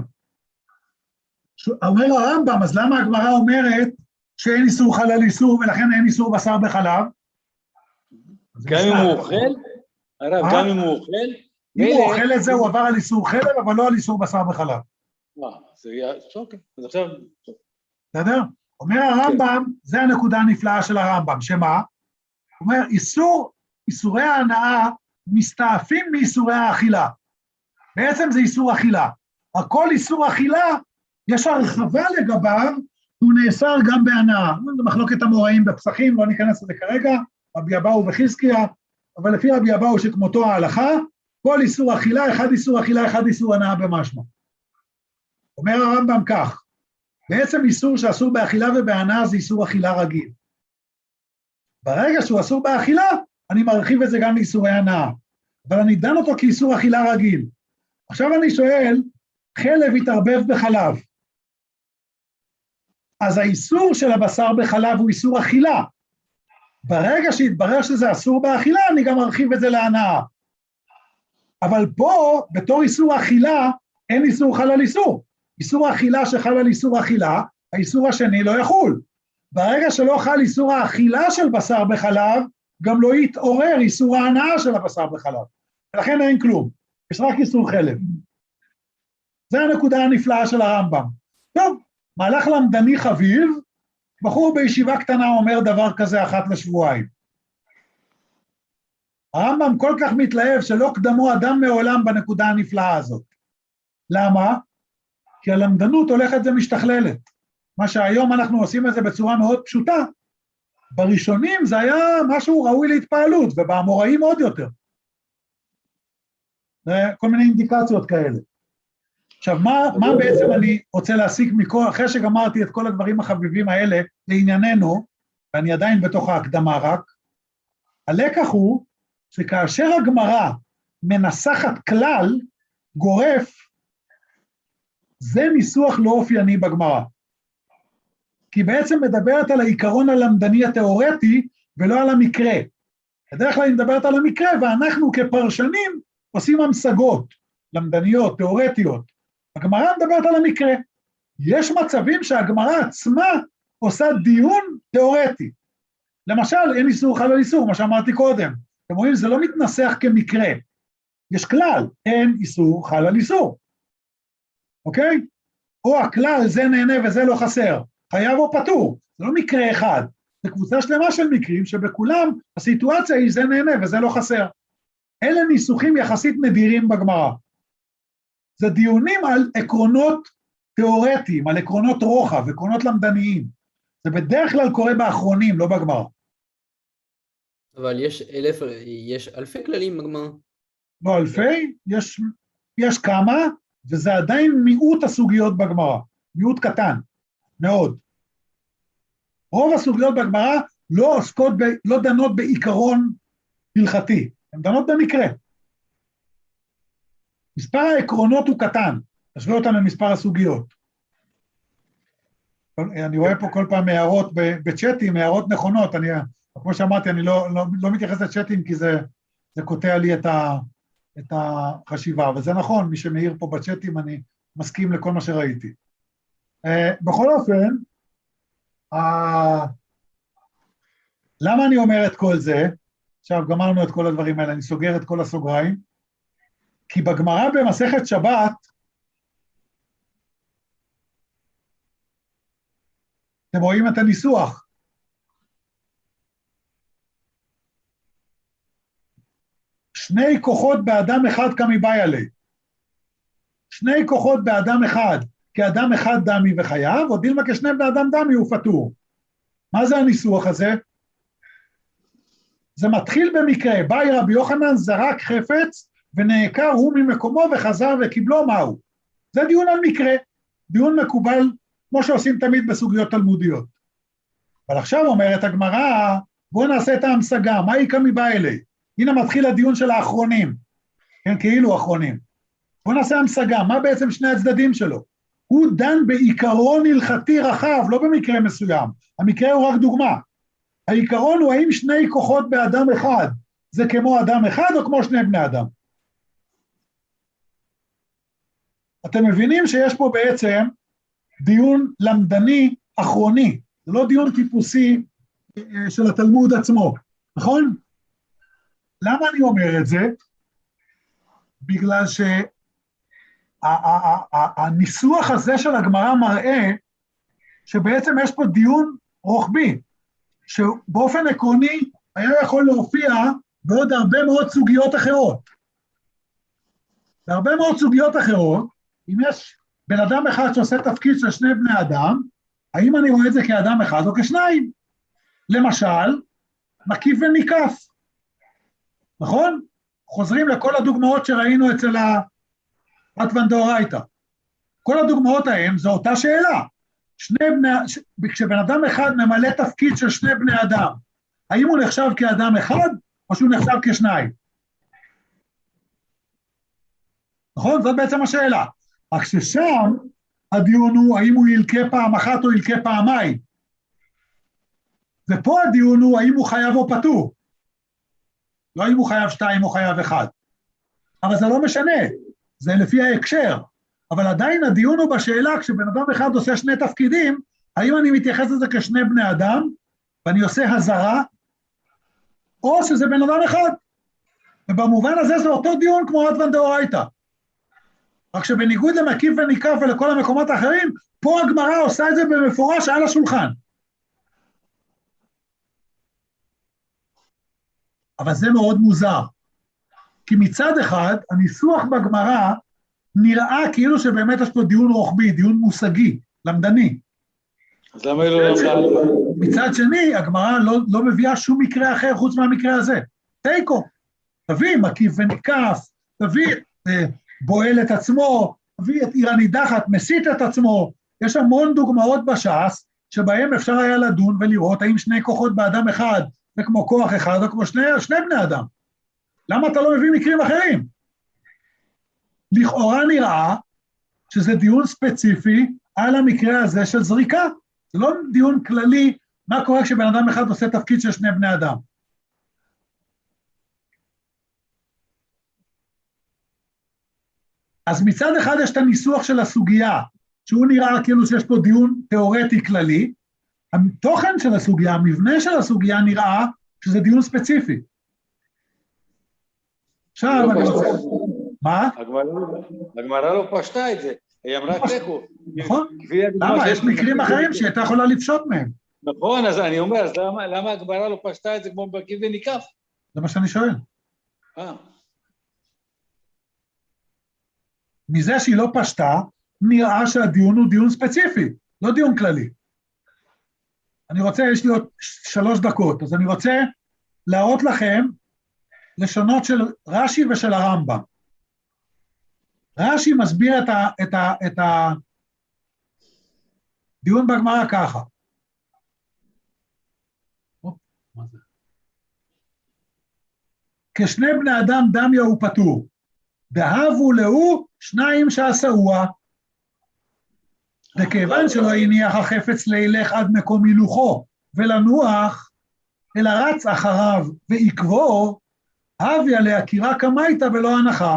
אומר הרמב"ם, אז למה הגמרא אומרת שאין איסור חל על איסור, ולכן אין איסור בשר בחלב? גם אם הוא אוכל? הרב, גם אם הוא אוכל? אם הוא אוכל את זה, הוא עבר על איסור חלב, אבל לא על איסור בשר בחלב. זה יהיה, אוקיי, אז עכשיו... בסדר? אומר הרמב"ם, זה הנקודה הנפלאה של הרמב"ם, שמה? הוא אומר, איסורי ההנאה מסתעפים מאיסורי האכילה. בעצם זה איסור אכילה. הכל איסור אכילה, יש הרחבה לגביו, הוא נאסר גם בהנאה. זה מחלוקת המוראים בפסחים, לא ניכנס לזה כרגע, רבי אבאו וחזקיה, אבל לפי רבי אבאו שכמותו ההלכה, כל איסור אכילה, אחד איסור אכילה, אחד איסור הנאה במשמע. אומר הרמב"ם כך, בעצם איסור שאסור באכילה ובהנאה זה איסור אכילה רגיל. ברגע שהוא אסור באכילה, אני מרחיב את זה גם לאיסורי הנאה, אבל אני דן אותו כאיסור אכילה רגיל. עכשיו אני שואל, חלב התערבב בחלב, אז האיסור של הבשר בחלב הוא איסור אכילה. ברגע שהתברר שזה אסור באכילה, אני גם מרחיב את זה להנאה. אבל פה, בתור איסור אכילה, אין איסור חל על איסור. איסור האכילה שחל על איסור אכילה, האיסור השני לא יחול. ברגע שלא חל איסור האכילה של בשר בחלב, גם לא יתעורר איסור ההנאה של הבשר בחלב. ולכן אין כלום, יש רק איסור חלב. זה הנקודה הנפלאה של הרמב"ם. טוב, מהלך למדני חביב, בחור בישיבה קטנה אומר דבר כזה אחת לשבועיים. הרמב"ם כל כך מתלהב שלא קדמו אדם מעולם בנקודה הנפלאה הזאת. למה? כי הלמדנות הולכת ומשתכללת. מה שהיום אנחנו עושים את זה בצורה מאוד פשוטה, בראשונים זה היה משהו ראוי להתפעלות, ובאמוראים עוד יותר. כל מיני אינדיקציות כאלה. עכשיו, מה בעצם אני רוצה להסיק מכל, אחרי שגמרתי את כל הדברים החביבים האלה לענייננו, ואני עדיין בתוך ההקדמה רק, הלקח הוא שכאשר הגמרא מנסחת כלל גורף, זה ניסוח לא אופייני בגמרא. כי בעצם מדברת על העיקרון הלמדני התיאורטי, ולא על המקרה. בדרך כלל היא מדברת על המקרה, ואנחנו כפרשנים עושים המשגות, למדניות, תיאורטיות. הגמרא מדברת על המקרה. יש מצבים שהגמרא עצמה עושה דיון תיאורטי. למשל, אין איסור חל על איסור, מה שאמרתי קודם. אתם רואים, זה לא מתנסח כמקרה. יש כלל, אין איסור חל על איסור. אוקיי? או הכלל, זה נהנה וזה לא חסר. חייב או פטור. זה לא מקרה אחד. זה קבוצה שלמה של מקרים שבכולם הסיטואציה היא זה נהנה וזה לא חסר. אלה ניסוחים יחסית נדירים בגמרא. זה דיונים על עקרונות תיאורטיים, על עקרונות רוחב, עקרונות למדניים. זה בדרך כלל קורה באחרונים, לא בגמרא. אבל יש אלפי כללים בגמרא. לא אלפי, יש כמה, וזה עדיין מיעוט הסוגיות בגמרא. מיעוט קטן, מאוד. רוב הסוגיות בגמרא לא דנות בעיקרון הלכתי, הן דנות במקרה. מספר העקרונות הוא קטן, תשווה אותם למספר הסוגיות. אני רואה פה כל פעם הערות בצ'אטים, הערות נכונות, כמו שאמרתי, אני לא מתייחס לצ'אטים כי זה קוטע לי את החשיבה, וזה נכון, מי שמעיר פה בצ'אטים אני מסכים לכל מה שראיתי. בכל אופן, למה אני אומר את כל זה? עכשיו גמרנו את כל הדברים האלה, אני סוגר את כל הסוגריים, כי בגמרא במסכת שבת, אתם רואים את הניסוח. שני כוחות באדם אחד כמיבאי עלי. שני כוחות באדם אחד, כאדם אחד דמי וחייב, או דילמה כשני בני אדם דמי הוא פטור. מה זה הניסוח הזה? זה מתחיל במקרה, באי רבי יוחנן זרק חפץ, ונעקר הוא ממקומו וחזר וקיבלו מהו. זה דיון על מקרה, דיון מקובל, כמו שעושים תמיד בסוגיות תלמודיות. אבל עכשיו אומרת הגמרא, בואו נעשה את ההמשגה, מה היא כמיבאי אלי? הנה מתחיל הדיון של האחרונים, כן, כאילו אחרונים. בואו נעשה המשגה, מה בעצם שני הצדדים שלו? הוא דן בעיקרון הלכתי רחב, לא במקרה מסוים, המקרה הוא רק דוגמה. העיקרון הוא האם שני כוחות באדם אחד, זה כמו אדם אחד או כמו שני בני אדם? אתם מבינים שיש פה בעצם דיון למדני אחרוני, זה לא דיון טיפוסי של התלמוד עצמו, נכון? למה אני אומר את זה? בגלל שהניסוח הזה של הגמרא מראה שבעצם יש פה דיון רוחבי, שבאופן עקרוני היה יכול להופיע בעוד הרבה מאוד סוגיות אחרות. בהרבה מאוד סוגיות אחרות, אם יש בן אדם אחד שעושה תפקיד של שני בני אדם, האם אני רואה את זה כאדם אחד או כשניים? למשל, מקיף וניקף. נכון? חוזרים לכל הדוגמאות שראינו אצל הרטב"ן דאורייתא. כל הדוגמאות ההן זו אותה שאלה. כשבן אדם אחד ממלא תפקיד של שני בני אדם, האם הוא נחשב כאדם אחד, או שהוא נחשב כשניים? נכון? זאת בעצם השאלה. רק ששם הדיון הוא האם הוא ילקה פעם אחת או ילקה פעמיים. ופה הדיון הוא האם הוא חייב או פטור. לא אם הוא חייב 2 או חייב 1. אבל זה לא משנה, זה לפי ההקשר. אבל עדיין הדיון הוא בשאלה, כשבן אדם אחד עושה שני תפקידים, האם אני מתייחס לזה כשני בני אדם, ואני עושה הזרה, או שזה בן אדם אחד. ובמובן הזה זה אותו דיון כמו רטב"ן דאורייתא. רק שבניגוד למקיף וניקף ולכל המקומות האחרים, פה הגמרא עושה את זה במפורש על השולחן. אבל זה מאוד מוזר. כי מצד אחד, הניסוח בגמרא נראה כאילו שבאמת יש פה דיון רוחבי, דיון מושגי, למדני. אז למה לא למדה? מצד שני, הגמרא לא מביאה שום מקרה אחר חוץ מהמקרה הזה. תיקו, תביא מקיף וניקף, תביא בועל את עצמו, תביא את עיר הנידחת, מסית את עצמו. יש המון דוגמאות בש"ס, שבהם אפשר היה לדון ולראות האם שני כוחות באדם אחד, זה כמו כוח אחד או כמו שני בני אדם. למה אתה לא מביא מקרים אחרים? לכאורה נראה שזה דיון ספציפי על המקרה הזה של זריקה. זה לא דיון כללי, מה קורה כשבן אדם אחד עושה תפקיד של שני בני אדם. אז מצד אחד יש את הניסוח של הסוגיה, שהוא נראה כאילו שיש פה דיון תיאורטי כללי, התוכן של הסוגיה, המבנה של הסוגיה נראה שזה דיון ספציפי. עכשיו, אני רוצה... מה? הגמרא לא פשטה את זה, היא אמרה תיקו. נכון? למה? יש מקרים אחרים שהייתה יכולה לפשוט מהם. נכון, אז אני אומר, אז למה הגמרא לא פשטה את זה כמו מקיף וניקף? זה מה שאני שואל. מזה שהיא לא פשטה, נראה שהדיון הוא דיון ספציפי, לא דיון כללי. אני רוצה, יש לי עוד 3 דקות, אז אני רוצה להראות לכם לשונות של רש"י ושל הרמב"ם. רש"י מסביר את הדיון בגמרא ככה. כשני בני אדם דמיה הוא פטור, דהבו להו 2 שעשאוה, וכיוון שלא הניח החפץ לילך עד מקום הילוכו ולנוח, אלא רץ אחריו ועקבו, הביא להכירה כמייתא ולא הנחה.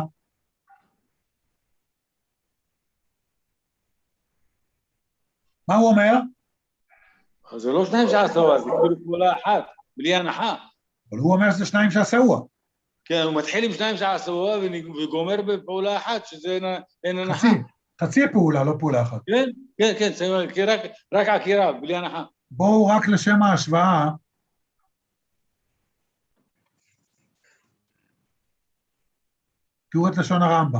מה הוא אומר? אז זה לא 2 שעשאוה, זה כאילו פעולה אחת, בלי הנחה. אבל הוא אומר שזה 2 שעשאוה. כן, הוא מתחיל עם 2 שעשאוה וגומר בפעולה אחת, שזה אין הנחה. חצי פעולה, לא פעולה אחת. כן, כן, כן, רק עקירה, בלי הנחה. בואו רק לשם ההשוואה, תראו את לשון הרמב"ם.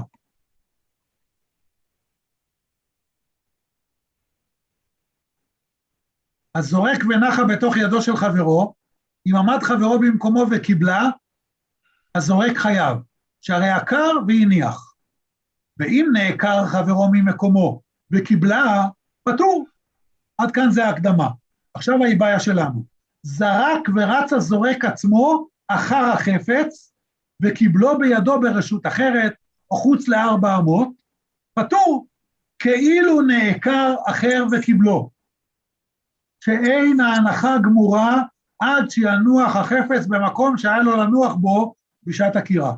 הזורק ונחה בתוך ידו של חברו, אם עמד חברו במקומו וקיבלה, הזורק חייב, שהרי עקר והניח. ואם נעקר חברו ממקומו וקיבלה, פטור. עד כאן זה ההקדמה. עכשיו ההיבעיה שלנו. זרק ורץ הזורק עצמו אחר החפץ, וקיבלו בידו ברשות אחרת, או חוץ ל400, פטור, כאילו נעקר אחר וקיבלו. שאין ההנחה גמורה, עד שינוח החפץ במקום שהיה לו לנוח בו בשעת עקירה.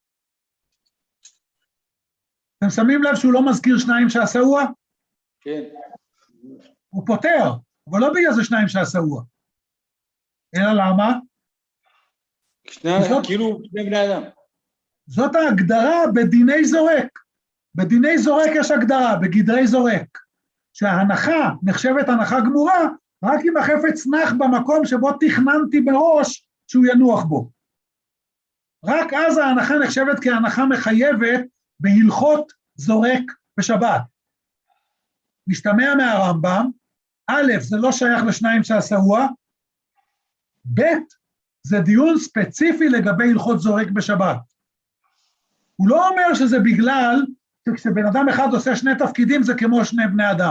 אתם שמים לב שהוא לא מזכיר 2 שעשאוה? כן. הוא פותר, אבל לא בגלל זה 2 שעשאוה. אלא למה? כאילו שני בני אדם. זאת ההגדרה בדיני זורק. בדיני זורק יש הגדרה, בגדרי זורק. שההנחה נחשבת הנחה גמורה, רק אם החפץ נח במקום שבו תכננתי בראש שהוא ינוח בו. רק אז ההנחה נחשבת כהנחה מחייבת בהלכות זורק בשבת. משתמע מהרמב"ם, א', זה לא שייך ל2 שעשאוה, ב', זה דיון ספציפי לגבי הלכות זורק בשבת. הוא לא אומר שזה בגלל שכשבן אדם אחד עושה שני תפקידים זה כמו שני בני אדם.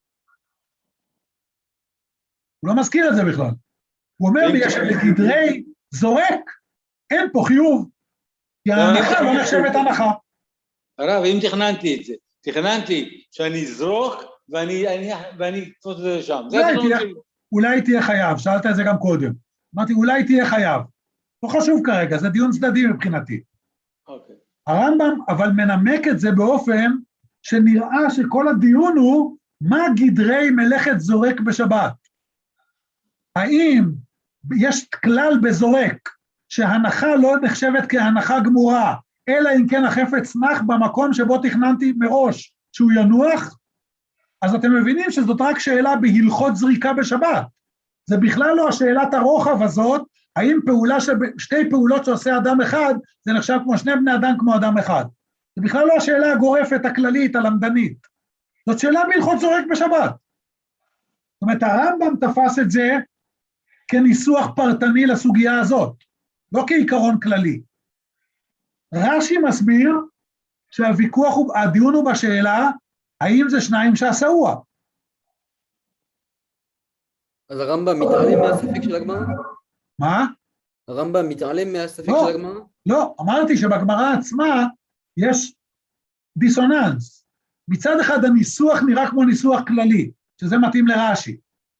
הוא לא מזכיר את זה בכלל. הוא אומר לי, יש לגדרי זורק, אין פה חיוב, כי ההנחה לא נחשבת הנחה. הרב, אם תכננתי את זה, תכננתי שאני אזרוק ואני אקפוץ את זה לשם. אולי תהיה חייב, שאלת את זה גם קודם. אמרתי, אולי תהיה חייב. לא חשוב כרגע, זה דיון צדדי מבחינתי. אוקיי. הרמב"ם אבל מנמק את זה באופן שנראה שכל הדיון הוא מה גדרי מלאכת זורק בשבת. האם יש כלל בזורק שהנחה לא נחשבת כהנחה גמורה, אלא אם כן החפץ נח במקום שבו תכננתי מראש שהוא ינוח? אז אתם מבינים שזאת רק שאלה בהלכות זריקה בשבת. זה בכלל לא השאלת הרוחב הזאת, האם שתי פעולות שעושה אדם אחד, זה נחשב כמו שני בני אדם כמו אדם אחד. זה בכלל לא השאלה הגורפת, הכללית, הלמדנית. זאת שאלה בהלכות זורק בשבת. זאת אומרת, הרמב"ם תפס את זה כניסוח פרטני לסוגיה הזאת, לא כעיקרון כללי. רש"י מסביר שהוויכוח, הדיון הוא בשאלה, האם זה שניים שעשאוה. אז הרמב"ם מתעלם מהספק של הגמרא? מה? הרמב"ם מתעלם מהספק לא, של הגמרא? לא, אמרתי שבגמרא עצמה יש דיסוננס. מצד אחד הניסוח נראה כמו ניסוח כללי, שזה מתאים לרש"י.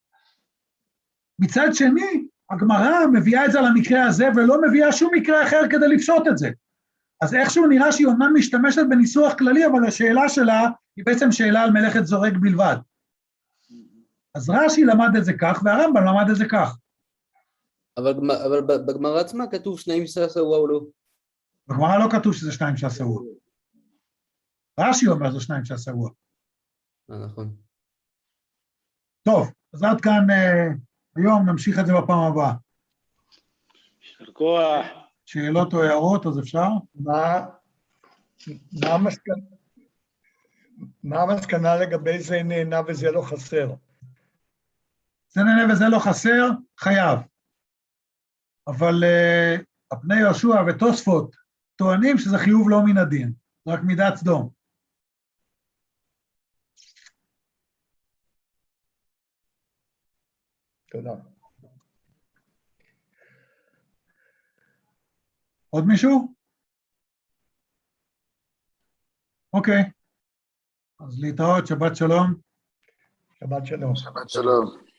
מצד שני, הגמרא מביאה את זה למקרה הזה, ולא מביאה שום מקרה אחר כדי לפשוט את זה. אז איכשהו נראה שהיא אומנם משתמשת בניסוח כללי, אבל השאלה שלה היא בעצם שאלה על מלאכת זורק בלבד. אז רש"י למד את זה כך, והרמב"ם למד את זה כך. אבל בגמרא עצמה כתוב שניים שעשאוה או לא? בגמרא לא כתוב שזה שניים שעשאוה. רש"י אומר זה שניים שעשאוה. נכון. טוב, אז עד כאן היום, נמשיך את זה בפעם הבאה. יישר כוח. שאלות או הערות, אז אפשר? מה המסקנה לגבי זה נהנה וזה לא חסר? זה נהנה וזה לא חסר, חייב. אבל הפני יהושע ותוספות טוענים שזה חיוב לא מן הדין, רק מידת סדום. תודה. עוד מישהו? אוקיי. אז להתראות, שבת שלום. שבת שלום. שבת שלום.